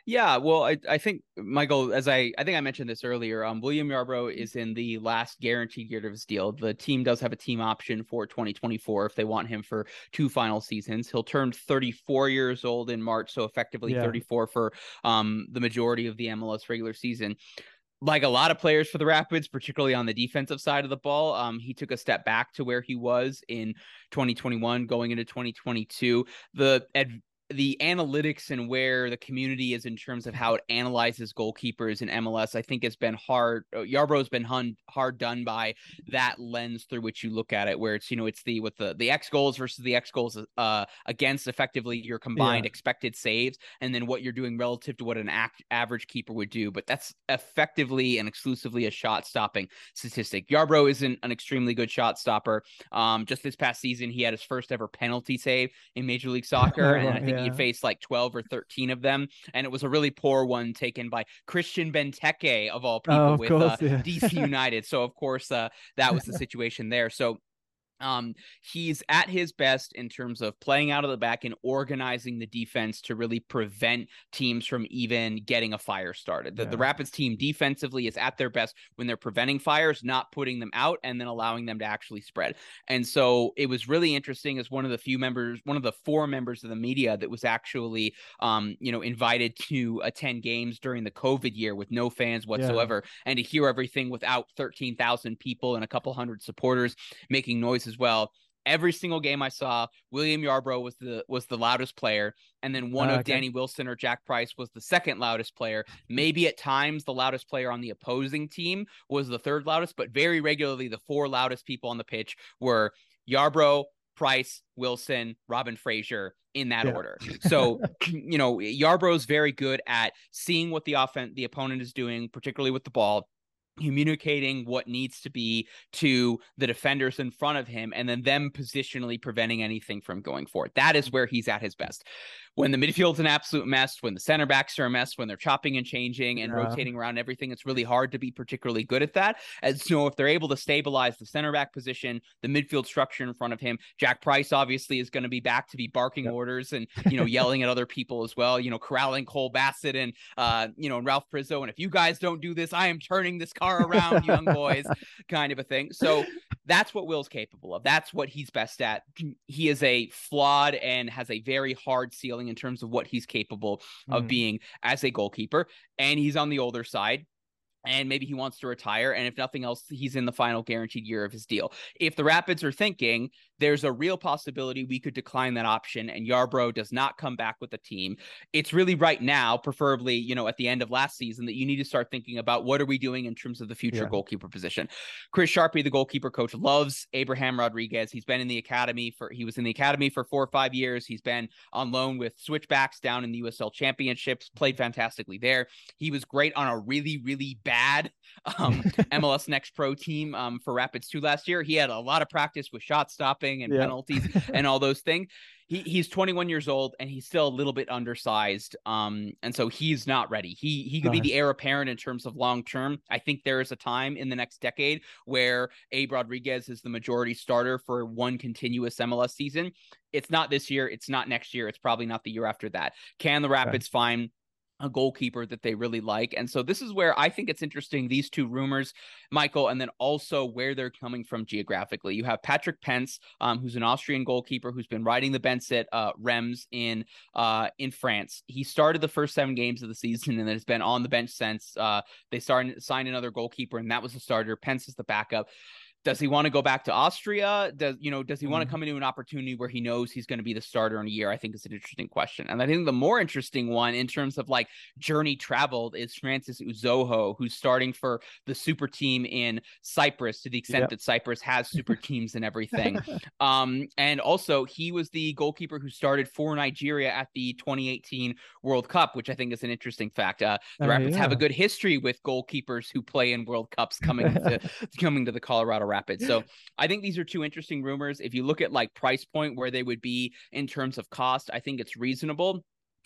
D: Yeah, well, I, I think, Michael, as I, I think I mentioned this earlier, um, William Yarbrough is in the last guaranteed year of his deal. The team does have a team option for twenty twenty-four if they want him for two final seasons. He'll turn thirty-four years old in March, so effectively
C: Yeah.
D: thirty-four for um the majority of the M L S regular season. Like a lot of players for the Rapids, particularly on the defensive side of the ball, um, he took a step back to where he was in twenty twenty-one, going into twenty twenty-two. The ad- the analytics and where the community is in terms of how it analyzes goalkeepers in M L S, I think has been hard. Yarbrough's been hun- hard done by that lens through which you look at it, where it's, you know, it's the with the the X goals versus the X goals uh, against effectively your combined
C: Yeah.
D: expected saves, and then what you're doing relative to what an act- average keeper would do. But that's effectively and exclusively a shot stopping statistic. Yarbrough isn't an extremely good shot stopper. Um, just this past season, he had his first ever penalty save in Major League Soccer, and I think
C: Yeah.
D: he faced like twelve or thirteen of them, and it was a really poor one taken by Christian Benteke of all people
C: Oh, of
D: with
C: course,
D: uh,
C: yeah.
D: D C United. So of course uh, that was the situation there. So Um, he's at his best in terms of playing out of the back and organizing the defense to really prevent teams from even getting a fire started. The,
C: Yeah.
D: the Rapids team defensively is at their best when they're preventing fires, not putting them out, and then allowing them to actually spread. And so it was really interesting as one of the few members, one of the four members of the media that was actually, um, you know, invited to attend games during the COVID year with no fans whatsoever, yeah. and to hear everything without thirteen thousand people and a couple hundred supporters making noise as well. Every single game I saw, William Yarbrough was the was the loudest player, and then one
C: uh,
D: of
C: okay.
D: Danny Wilson or Jack Price was the second loudest player. Maybe at times the loudest player on the opposing team was the third loudest, but very regularly the four loudest people on the pitch were Yarbrough, Price, Wilson, Robin Fraser, in that yeah. order. So, you know, Yarbrough's very good at seeing what the offense, the opponent is doing, particularly with the ball, communicating what needs to be to the defenders in front of him, and then them positionally preventing anything from going forward. That is where he's at his best. When the midfield's an absolute mess, when the center backs are a mess, when they're chopping and changing and yeah. rotating around everything, it's really hard to be particularly good at that. And so if they're able to stabilize the center back position, the midfield structure in front of him, Jack Price obviously is going to be back to be barking yep. orders and, you know, yelling at other people as well, you know, corralling Cole Bassett and, uh, you know, and Ralph Prizzo. And if you guys don't do this, I am turning this car around, young boys, kind of a thing. So that's what Will's capable of. That's what he's best at. He is a flawed and has a very hard ceiling in terms of what he's capable mm. of being as a goalkeeper. And he's on the older side. And maybe he wants to retire. And if nothing else, he's in the final guaranteed year of his deal. If the Rapids are thinking there's a real possibility we could decline that option and Yarbrough does not come back with the team, it's really right now, preferably, you know, at the end of last season, that you need to start thinking about what are we doing in terms of the future yeah. goalkeeper position. Chris Sharpie, the goalkeeper coach, loves Abraham Rodriguez. He's been in the academy for, he was in the academy for four or five years. He's been on loan with Switchbacks down in the U S L Championships, played fantastically there. He was great on a really, really bad bad um, M L S Next Pro team um, for Rapids two last year. He had a lot of practice with shot stopping and yeah. penalties and all those things. He he's twenty-one years old and he's still a little bit undersized. Um, and so he's not ready. He he could nice. be the heir apparent in terms of long term. I think there is a time in the next decade where Abe Rodriguez is the majority starter for one continuous M L S season. It's not this year. It's not next year. It's probably not the year after that. Can the Rapids okay. find a goalkeeper that they really like? And so this is where I think it's interesting, these two rumors, Michael, and then also where they're coming from geographically. You have Patrick Pence, um, who's an Austrian goalkeeper who's been riding the bench at uh, Reims in uh, in France. He started the first seven games of the season and then has been on the bench since. Uh, they started signed another goalkeeper, and that was the starter. Pence is the backup. Does he want to go back to Austria? Does, you know, does he mm-hmm. want to come into an opportunity where he knows he's going to be the starter in a year? I think it's an interesting question. And I think the more interesting one in terms of like journey traveled is Francis Uzoho, who's starting for the super team in Cyprus, to the extent yep. that Cyprus has super teams and everything. um, and also he was the goalkeeper who started for Nigeria at the twenty eighteen World Cup, which I think is an interesting fact. Uh, the oh, Rapids yeah. have a good history with goalkeepers who play in World Cups coming to coming to the Colorado Rapids. So I think these are two interesting rumors. If you look at like price point where they would be in terms of cost, I think it's reasonable.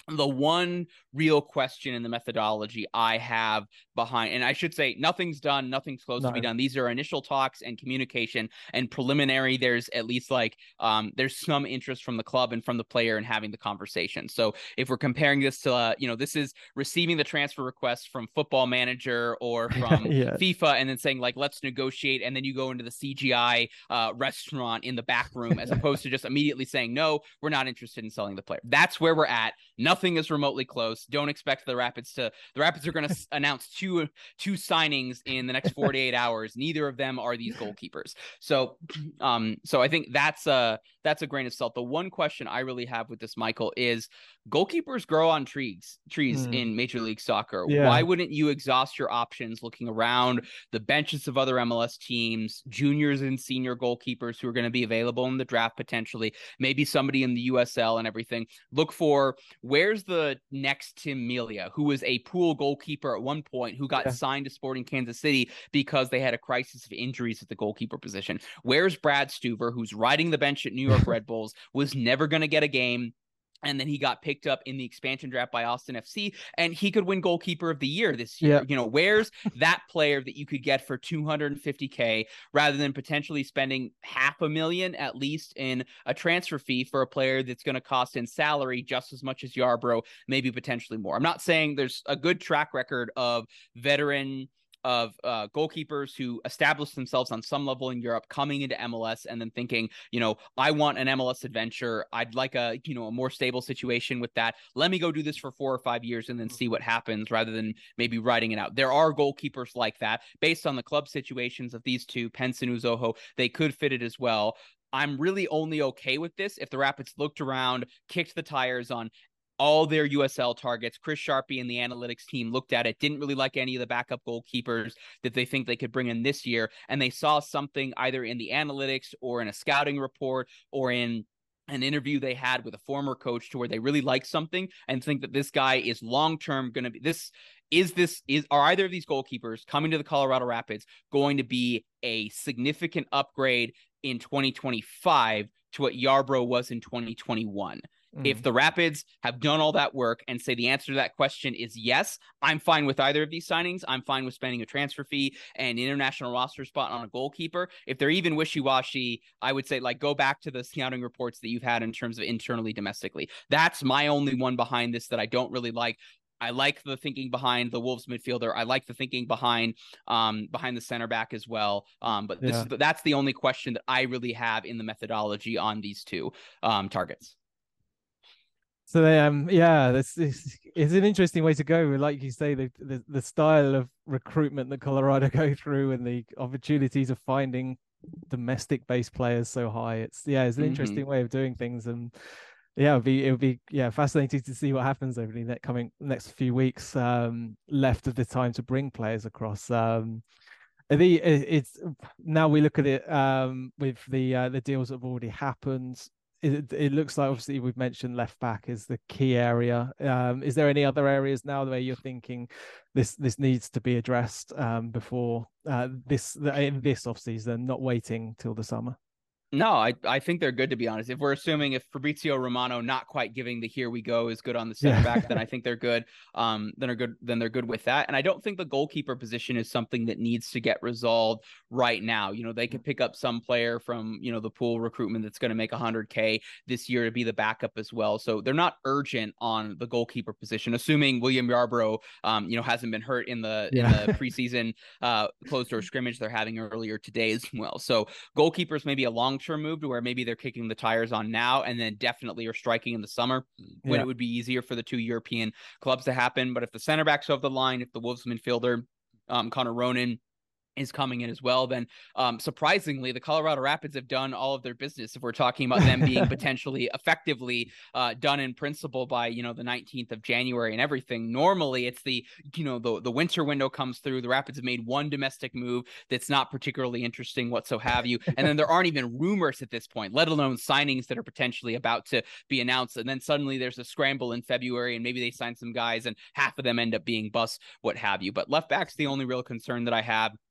D: the one real question in the methodology I have behind, and I should say nothing's done, nothing's close
C: No.
D: to be done. These are initial talks and communication and preliminary. There's at least like um, there's some interest from the club and from the player in having the conversation. So if we're comparing this to, uh, you know, this is receiving the transfer request from Football Manager or from
C: Yeah.
D: FIFA and then saying like, let's negotiate. And then you go into the C G I uh, restaurant in the back room as opposed to just immediately saying, no, we're not interested in selling the player. That's where we're at. Nothing is remotely close. Don't expect the Rapids to, the Rapids are going to announce two, two signings in the next forty-eight hours. Neither of them are these goalkeepers. So, um, so I think that's a, that's a grain of salt. The one question I really have with this, Michael, is goalkeepers grow on trees, trees
C: Mm.
D: in Major League Soccer.
C: Yeah.
D: Why wouldn't you exhaust your options looking around the benches of other M L S teams, juniors and senior goalkeepers who are going to be available in the draft potentially, maybe somebody in the U S L and everything? Look for where's the next Tim Melia, who was a pool goalkeeper at one point, who got
C: Yeah.
D: signed to Sporting Kansas City because they had a crisis of injuries at the goalkeeper position. Where's Brad Stuver, who's riding the bench at New York Red Bulls, was never going to get a game, and then he got picked up in the expansion draft by Austin F C, and he could win goalkeeper of the year this year.
C: Yeah.
D: You know, where's that player that you could get for two hundred fifty K rather than potentially spending half a million at least in a transfer fee for a player that's going to cost in salary just as much as Yarbrough, maybe potentially more. I'm not saying there's a good track record of veteran of uh, goalkeepers who establish themselves on some level in Europe, coming into M L S and then thinking, you know, I want an M L S adventure. I'd like a, you know, a more stable situation with that. Let me go do this for four or five years and then see what happens rather than maybe writing it out. There are goalkeepers like that based on the club situations of these two, Pence and Uzoho. They could fit it as well. I'm really only okay with this if the Rapids looked around, kicked the tires on all their U S L targets. Chris Sharpie and the analytics team looked at it, didn't really like any of the backup goalkeepers that they think they could bring in this year. And they saw something either in the analytics or in a scouting report or in an interview they had with a former coach to where they really like something and think that this guy is long-term going to be this. Is this is are either of these goalkeepers coming to the Colorado Rapids going to be a significant upgrade in twenty twenty-five to what Yarbrough was in twenty twenty-one?
C: Mm.
D: If the Rapids have done all that work and say the answer to that question is yes, I'm fine with either of these signings. I'm fine with spending a transfer fee and international roster spot on a goalkeeper. If they're even wishy-washy, I would say like go back to the scouting reports that you've had in terms of internally, domestically. That's my only one behind this that I don't really like. I like the thinking behind the Wolves midfielder. I like the thinking behind um, behind the center back as well. Um, but this
C: Yeah.
D: is the, that's the only question that I really have in the methodology on these two um, targets.
C: So they, um, yeah, this, this is an interesting way to go. Like you say, the, the the style of recruitment that Colorado go through and the opportunities of finding domestic-based players so high. It's yeah, it's an
D: Mhm.
C: interesting way of doing things, and yeah, it'll be it'll be yeah fascinating to see what happens over the next coming next few weeks. Um, left of the time to bring players across. Um, the it, it's now we look at it um with the uh, the deals that have already happened. It, it looks like obviously we've mentioned left back is the key area. Um, is there any other areas now where you're thinking this this needs to be addressed um, before uh, this in this off season, not waiting till the summer?
D: No, I, I think they're good, to be honest. If we're assuming if Fabrizio Romano not quite giving the here we go is good on the center
C: Yeah.
D: back, then I think they're good. Um, then are good. Then they're good with that. And I don't think the goalkeeper position is something that needs to get resolved right now. You know, they could pick up some player from, you know, the pool recruitment that's going to make one hundred K this year to be the backup as well. So they're not urgent on the goalkeeper position, assuming William Yarbrough, um, you know, hasn't been hurt in the
C: Yeah.
D: in the preseason uh, closed door scrimmage they're having earlier today as well. So goalkeepers maybe a long term move to where maybe they're kicking the tires on now and then definitely are striking in the summer when
C: Yeah.
D: it would be easier for the two European clubs to happen. But if the center backs of the line, if the Wolves midfielder, um, Connor Ronan, is coming in as well, then um, surprisingly, the Colorado Rapids have done all of their business. If we're talking about them being potentially effectively uh, done in principle by, you know, the nineteenth of January and everything, normally it's the, you know, the, the winter window comes through. The Rapids have made one domestic move that's not particularly interesting, what so have you. And then there aren't even rumors at this point, let alone signings that are potentially about to be announced. And then suddenly there's a scramble in February and maybe they sign some guys and half of them end up being busts, what have you. But left back's the only real concern that I have.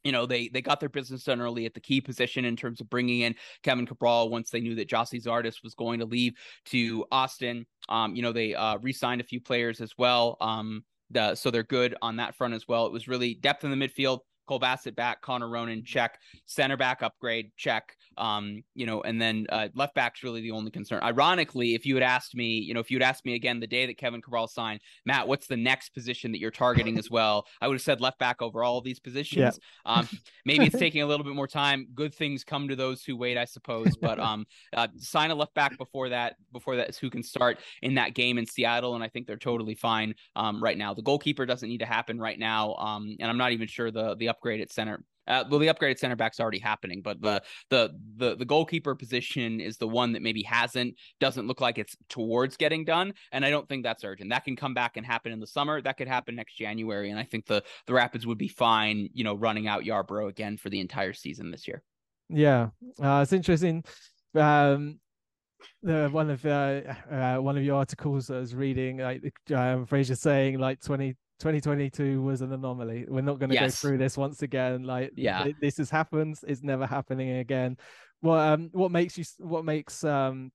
D: You know, they they got their business done early at the key position in terms of bringing in Kevin Cabral once they knew that Gyasi Zardes was going to leave to Austin. Um, you know, they uh, re-signed a few players as well. Um, the, so they're good on that front as well. It was really depth in the midfield. Cole Bassett back, Connor Ronan, check. Center back upgrade, check. Um, you know, and then uh, left back's really the only concern. Ironically, if you had asked me, you know, if you had asked me again the day that Kevin Cabral signed, Matt, what's the next position that you're targeting as well? I would have said left back over all of these positions. Yeah. Um, maybe it's taking a little bit more time. Good things come to those who wait, I suppose. But um, uh, sign a left back before that, before that is who can start in that game in Seattle, and I think they're totally fine um, right now. The goalkeeper doesn't need to happen right now, um, and I'm not even sure the the upgrade at center. Uh, well, the upgraded center back's already happening, but the, the the the goalkeeper position is the one that maybe hasn't, doesn't look like it's towards getting done, and I don't think that's urgent. That can come back and happen in the summer. That could happen next January, and I think the the Rapids would be fine, you know, running out Yarbrough again for the entire season this year.
C: Yeah, uh, it's interesting. Um, the one of uh, uh, one of your articles I was reading, like um, Fraser saying like twenty. twenty twenty-two was an anomaly. We're not going to yes. go through this once again. Like,
D: yeah,
C: th- this has happened. It's never happening again. Well, um, what makes you? What makes um,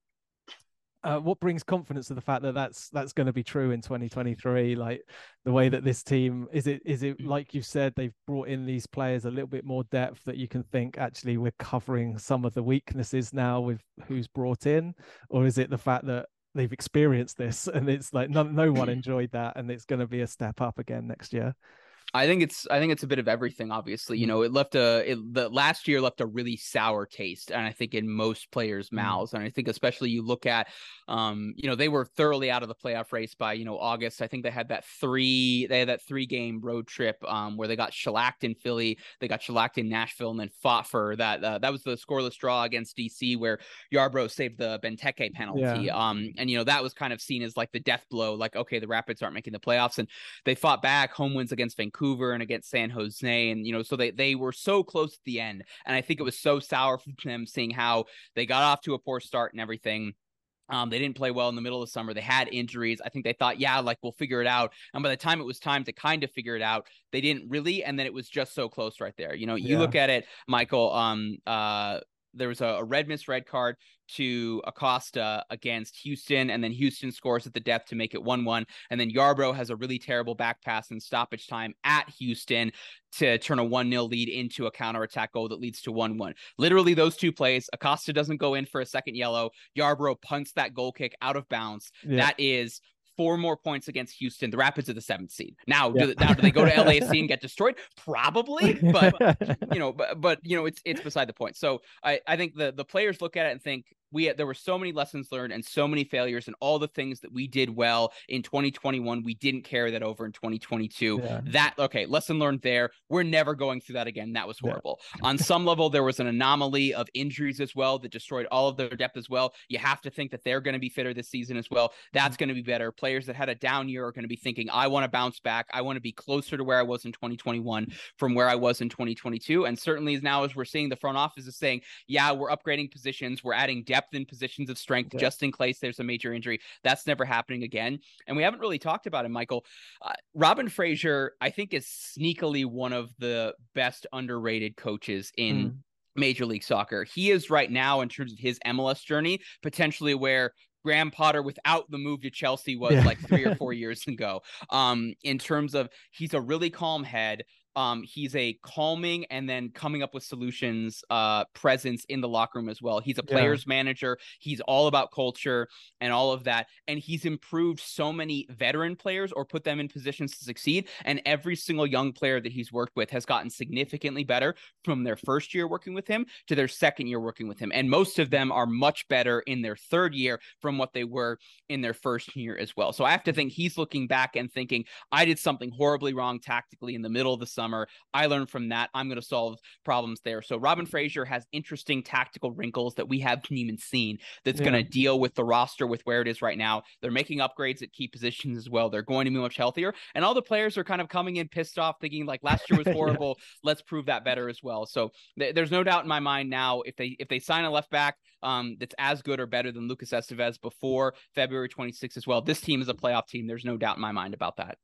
C: uh, what brings confidence to the fact that that's that's going to be true in twenty twenty-three? Like the way that this team is it is it like you said, they've brought in these players a little bit more depth that you can think actually we're covering some of the weaknesses now with who's brought in, or is it the fact that they've experienced this and it's like no, no one enjoyed that and it's going to be a step up again next year?
D: I think it's I think it's a bit of everything. Obviously, you know, it left a it, the last year left a really sour taste, and I think in most players' mouths. Mm. And I think especially you look at, um, you know, they were thoroughly out of the playoff race by you know August. I think they had that three they had that three game road trip um, where they got shellacked in Philly, they got shellacked in Nashville, and then fought for that. Uh, that was the scoreless draw against D C where Yarbrough saved the Benteke penalty. Yeah. Um, and you know that was kind of seen as like the death blow. Like, okay, the Rapids aren't making the playoffs, and they fought back, home wins against Vancouver. Vancouver and against San Jose, and you know, so they they were so close at the end, and I think it was so sour for them seeing how they got off to a poor start and everything. Um, they didn't play well in the middle of the summer. They had injuries. I think they thought, yeah, like we'll figure it out. And by the time it was time to kind of figure it out, they didn't really. And then it was just so close right there. You know, you yeah. look at it, Michael. Um, uh, there was a, a red miss red card to Acosta against Houston, and then Houston scores at the death to make it one one, and then Yarbrough has a really terrible back pass in stoppage time at Houston to turn a one nil lead into a counterattack goal that leads to one one. Literally those two plays, Acosta doesn't go in for a second yellow, Yarbrough punts that goal kick out of bounds. Yeah. That is four more points against Houston. The Rapids are the seventh seed. Now, yeah. do, now do they go to L A F C and get destroyed? Probably, but you know, but but you know, it's it's beside the point. So I I think the the players look at it and think, we had, there were so many lessons learned and so many failures, and all the things that we did well in twenty twenty-one, we didn't carry that over in twenty twenty-two. Yeah. That, okay, lesson learned there. We're never going through that again. That was horrible. Yeah. On some level, there was an anomaly of injuries as well that destroyed all of their depth as well. You have to think that they're going to be fitter this season as well. That's going to be better. Players that had a down year are going to be thinking, I want to bounce back. I want to be closer to where I was in twenty twenty-one from where I was in twenty twenty-two. And certainly now, as we're seeing, the front office is saying, yeah, we're upgrading positions. We're adding depth in positions of strength yeah. just in case there's a major injury. That's never happening again. And we haven't really talked about it, Michael. Uh, Robin Fraser, I think, is sneakily one of the best underrated coaches in mm. Major League Soccer. He is right now, in terms of his M L S journey, potentially where Graham Potter without the move to Chelsea was yeah. like three or four years ago. Um, in terms of, he's a really calm head. Um, he's a calming and then coming up with solutions uh, presence in the locker room as well. He's a player's yeah. manager. He's all about culture and all of that. And he's improved so many veteran players or put them in positions to succeed. And every single young player that he's worked with has gotten significantly better from their first year working with him to their second year working with him. And most of them are much better in their third year from what they were in their first year as well. So I have to think he's looking back and thinking, I did something horribly wrong tactically in the middle of the summer. I learned from that. I'm going to solve problems there. So Robin Fraser has interesting tactical wrinkles that we haven't even seen that's yeah. going to deal with the roster with where it is right now. They're making upgrades at key positions as well. They're going to be much healthier. And all the players are kind of coming in pissed off, thinking like last year was horrible. yeah. Let's prove that better as well. So th- there's no doubt in my mind now, if they if they sign a left back um, that's as good or better than Lucas Estevez before February twenty-sixth as well, this team is a playoff team. There's no doubt in my mind about that.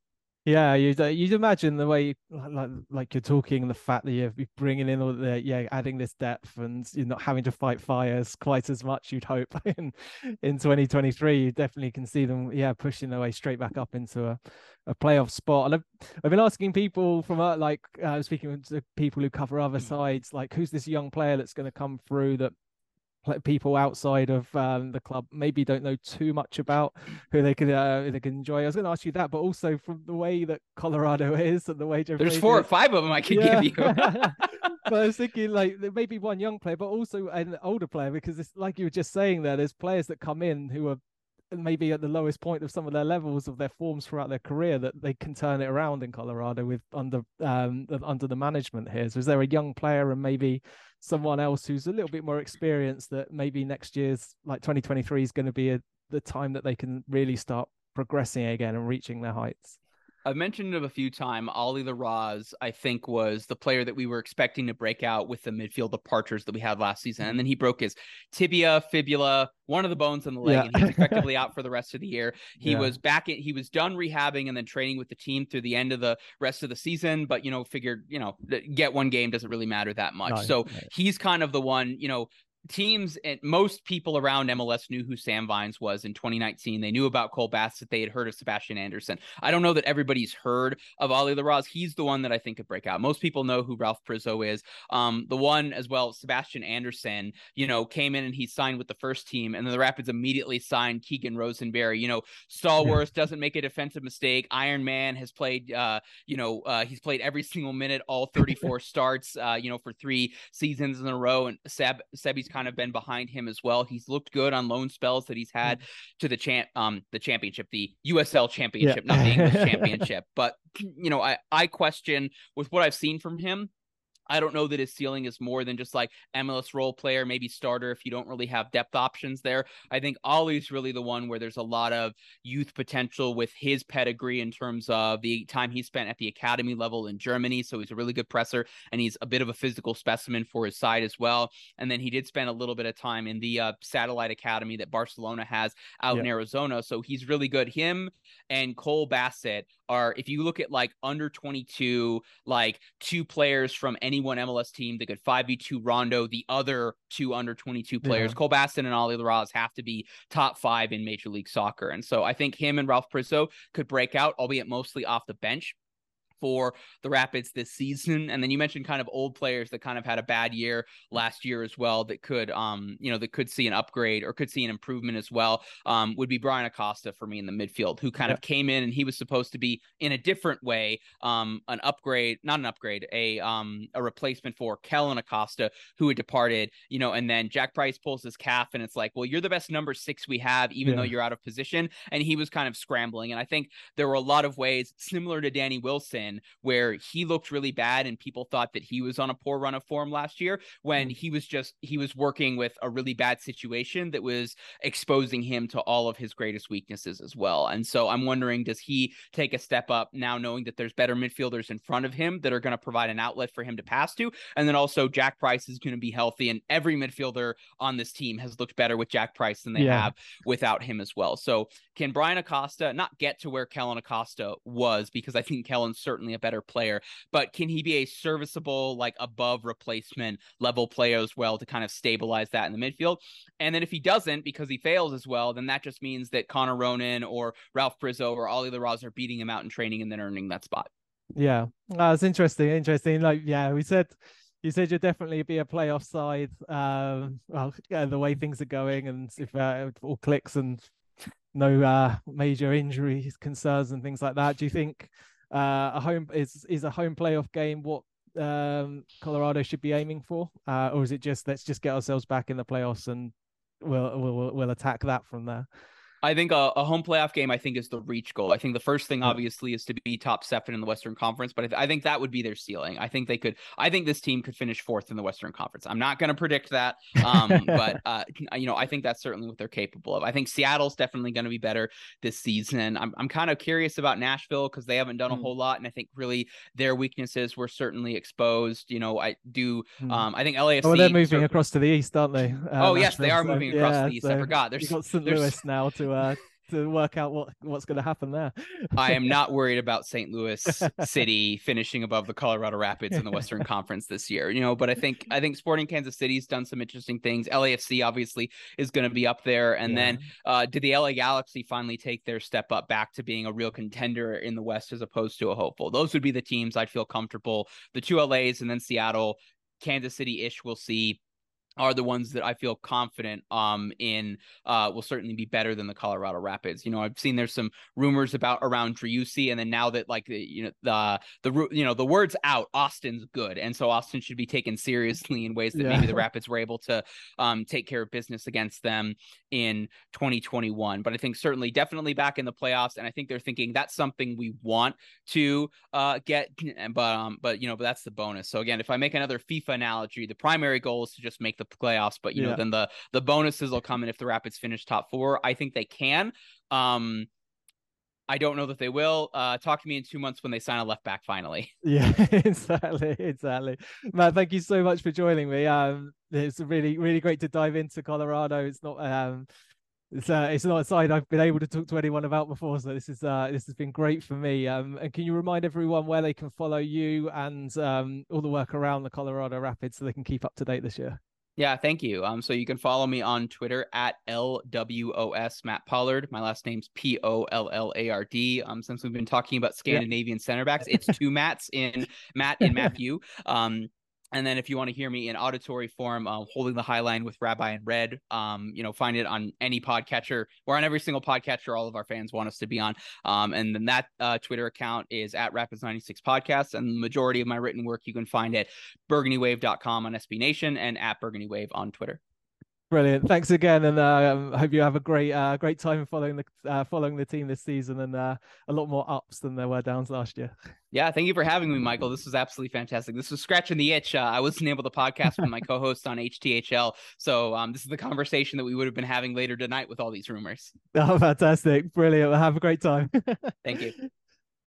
C: Yeah, you'd uh, you'd imagine the way you, like like you're talking, the fact that you're bringing in all the yeah, adding this depth, and you're not having to fight fires quite as much. You'd hope in in twenty twenty-three, you definitely can see them yeah pushing their way straight back up into a, a playoff spot. And I've I've been asking people from uh, like uh, speaking to people who cover other sides, like who's this young player that's going to come through that people outside of um, the club maybe don't know too much about, who they could uh, they can enjoy. I was going to ask you that, but also from the way that Colorado is and the way Joe
D: there's
C: Frazier
D: four or
C: is,
D: five of them I could
C: yeah.
D: give you.
C: But I was thinking like there may be one young player, but also an older player, because it's like you were just saying there. There's players that come in who are maybe at the lowest point of some of their levels of their forms throughout their career, that they can turn it around in Colorado with under um under the management here. So is there a young player and maybe someone else who's a little bit more experienced that maybe next year's like twenty twenty-three is going to be a, the time that they can really start progressing again and reaching their heights?
D: I've mentioned it a few times. Ollie Larraz, I think, was the player that we were expecting to break out with the midfield departures that we had last season. And then he broke his tibia, fibula, one of the bones in the leg, yeah. and he's effectively out for the rest of the year. He yeah. was back in, he was done rehabbing and then training with the team through the end of the rest of the season. But, you know, figured, you know, get one game doesn't really matter that much. No, so no. he's kind of the one, you know, teams and most people around M L S knew who Sam Vines was in twenty nineteen. They knew about Cole Bassett. They had heard of Sebastian Anderson. I don't know that everybody's heard of Ollie Larraz. He's the one that I think could break out. Most people know who Ralph Prizzo is. Um, the one as well, Sebastian Anderson, you know, came in and he signed with the first team, and then the Rapids immediately signed Keegan Rosenberry. You know, stalwart, yeah. doesn't make a defensive mistake. Iron Man has played, uh, you know, uh, he's played every single minute, all thirty-four starts, uh, you know, for three seasons in a row. And Seb, Sebi's kind of been behind him as well. He's looked good on loan spells that he's had to the champ, um, the championship, the U S L championship, yeah. not the English championship. But, you know, I, I question with what I've seen from him, I don't know that his ceiling is more than just like M L S role player, maybe starter if you don't really have depth options there. I think Ollie's really the one where there's a lot of youth potential with his pedigree in terms of the time he spent at the academy level in Germany. So he's a really good presser, and he's a bit of a physical specimen for his side as well. And then he did spend a little bit of time in the uh, satellite academy that Barcelona has out yeah. in Arizona. So he's really good. Him and Cole Bassett are, if you look at like under twenty-two, like two players from any one M L S team that could five v two Rondo, the other two under twenty-two players, yeah. Cole Bassett and Ollie Larraz, have to be top five in Major League Soccer. And so I think him and Ralph Prizzo could break out, albeit mostly off the bench, for the Rapids this season. And then you mentioned kind of old players that kind of had a bad year last year as well that could, um, you know, that could see an upgrade or could see an improvement as well, um, would be Brian Acosta for me in the midfield, who kind yeah. of came in and he was supposed to be in a different way, um, an upgrade, not an upgrade, a um, a replacement for Kellen Acosta, who had departed, you know, and then Jack Price pulls his calf and it's like, well, you're the best number six we have, even yeah. though you're out of position. And he was kind of scrambling. And I think there were a lot of ways similar to Danny Wilson, where he looked really bad and people thought that he was on a poor run of form last year, when he was just, he was working with a really bad situation that was exposing him to all of his greatest weaknesses as well. And so I'm wondering, does he take a step up now knowing that there's better midfielders in front of him that are going to provide an outlet for him to pass to? And then also Jack Price is going to be healthy, and every midfielder on this team has looked better with Jack Price than they yeah. have without him as well. So can Brian Acosta not get to where Kellen Acosta was, because I think Kellen's certainly a better player, but can he be a serviceable, like above replacement level player as well to kind of stabilize that in the midfield? And then if he doesn't, because he fails as well, then that just means that Connor Ronan or Ralph Prizzo or Ollie Larraz are beating him out in training and then earning that spot.
C: Yeah, uh, it's interesting. Interesting. Like, yeah, we said, you said you'd definitely be a playoff side. Um, well, yeah, the way things are going, and if uh, it all clicks and no uh, major injuries, concerns, and things like that, do you think uh, a home is is a home playoff game what um, Colorado should be aiming for, uh, or is it just let's just get ourselves back in the playoffs and we'll we'll we'll attack that from there?
D: I think a, a home playoff game, I think, is the reach goal. I think the first thing, obviously, is to be top seven in the Western Conference, but I, th- I think that would be their ceiling. I think they could, I think this team could finish fourth in the Western Conference. I'm not going to predict that, um, but, uh, you know, I think that's certainly what they're capable of. I think Seattle's definitely going to be better this season. I'm, I'm kind of curious about Nashville because they haven't done a mm. whole lot, and I think really their weaknesses were certainly exposed. You know, I do, mm. um, I think L A F C.
C: Oh, they're moving certainly... across to the east, aren't they?
D: Uh, oh, yes, they are moving across yeah, to the east. So I forgot. There's,
C: you've got Saint
D: there's...
C: Louis now to uh to work out what what's going to happen there.
D: I am not worried about Saint Louis City finishing above the Colorado Rapids in the Western Conference this year, you know, but I think I think Sporting Kansas City's done some interesting things. L A F C obviously is going to be up there. And yeah. then uh, did the L A Galaxy finally take their step up back to being a real contender in the West as opposed to a hopeful? Those would be the teams I'd feel comfortable. The two L As and then Seattle, Kansas City-ish, we'll see, are the ones that I feel confident um in uh will certainly be better than the Colorado Rapids. You know, I've seen there's some rumors about around Driussi, and then now that like the you know the the you know the word's out, Austin's good, and so Austin should be taken seriously in ways that yeah. maybe the Rapids were able to um take care of business against them in twenty twenty-one. But I think certainly definitely back in the playoffs, and I think they're thinking that's something we want to uh get, but um but you know but that's the bonus. So again, if I make another FIFA analogy, the primary goal is to just make the playoffs, but you yeah. know then the the bonuses will come in if the Rapids finish top four. I think they can. um I don't know that they will. Uh talk to me in two months when they sign a left back finally.
C: Yeah, exactly exactly Matt, thank you so much for joining me. Um it's really really great to dive into Colorado. It's not um it's uh it's not a side I've been able to talk to anyone about before, so this is uh this has been great for me. Um and can you remind everyone where they can follow you and um all the work around the Colorado Rapids so they can keep up to date this year?
D: Yeah, thank you. Um, so you can follow me on Twitter at L W O S Matt Pollard. My last name's P O L L A R D. Um, since we've been talking about Scandinavian yeah. center backs, it's two Matts in Matt and Matthew. Um, and then if you want to hear me in auditory form, uh, holding the high line with Rabbi and Red, um, you know, find it on any podcatcher. We're on every single podcatcher all of our fans want us to be on. Um, and then that uh, Twitter account is at Rapids ninety-six Podcasts. And the majority of my written work you can find at burgundy wave dot com on S B Nation and at Burgundy Wave on Twitter.
C: Brilliant. Thanks again, and uh, I hope you have a great, uh, great time following the uh, following the team this season, and uh, a lot more ups than there were downs last year.
D: Yeah, thank you for having me, Michael. This was absolutely fantastic. This was scratching the itch. Uh, I wasn't able to podcast with my co-host on H T H L, so um, this is the conversation that we would have been having later tonight with all these rumors.
C: Oh, fantastic! Brilliant. Have a great time.
D: Thank you.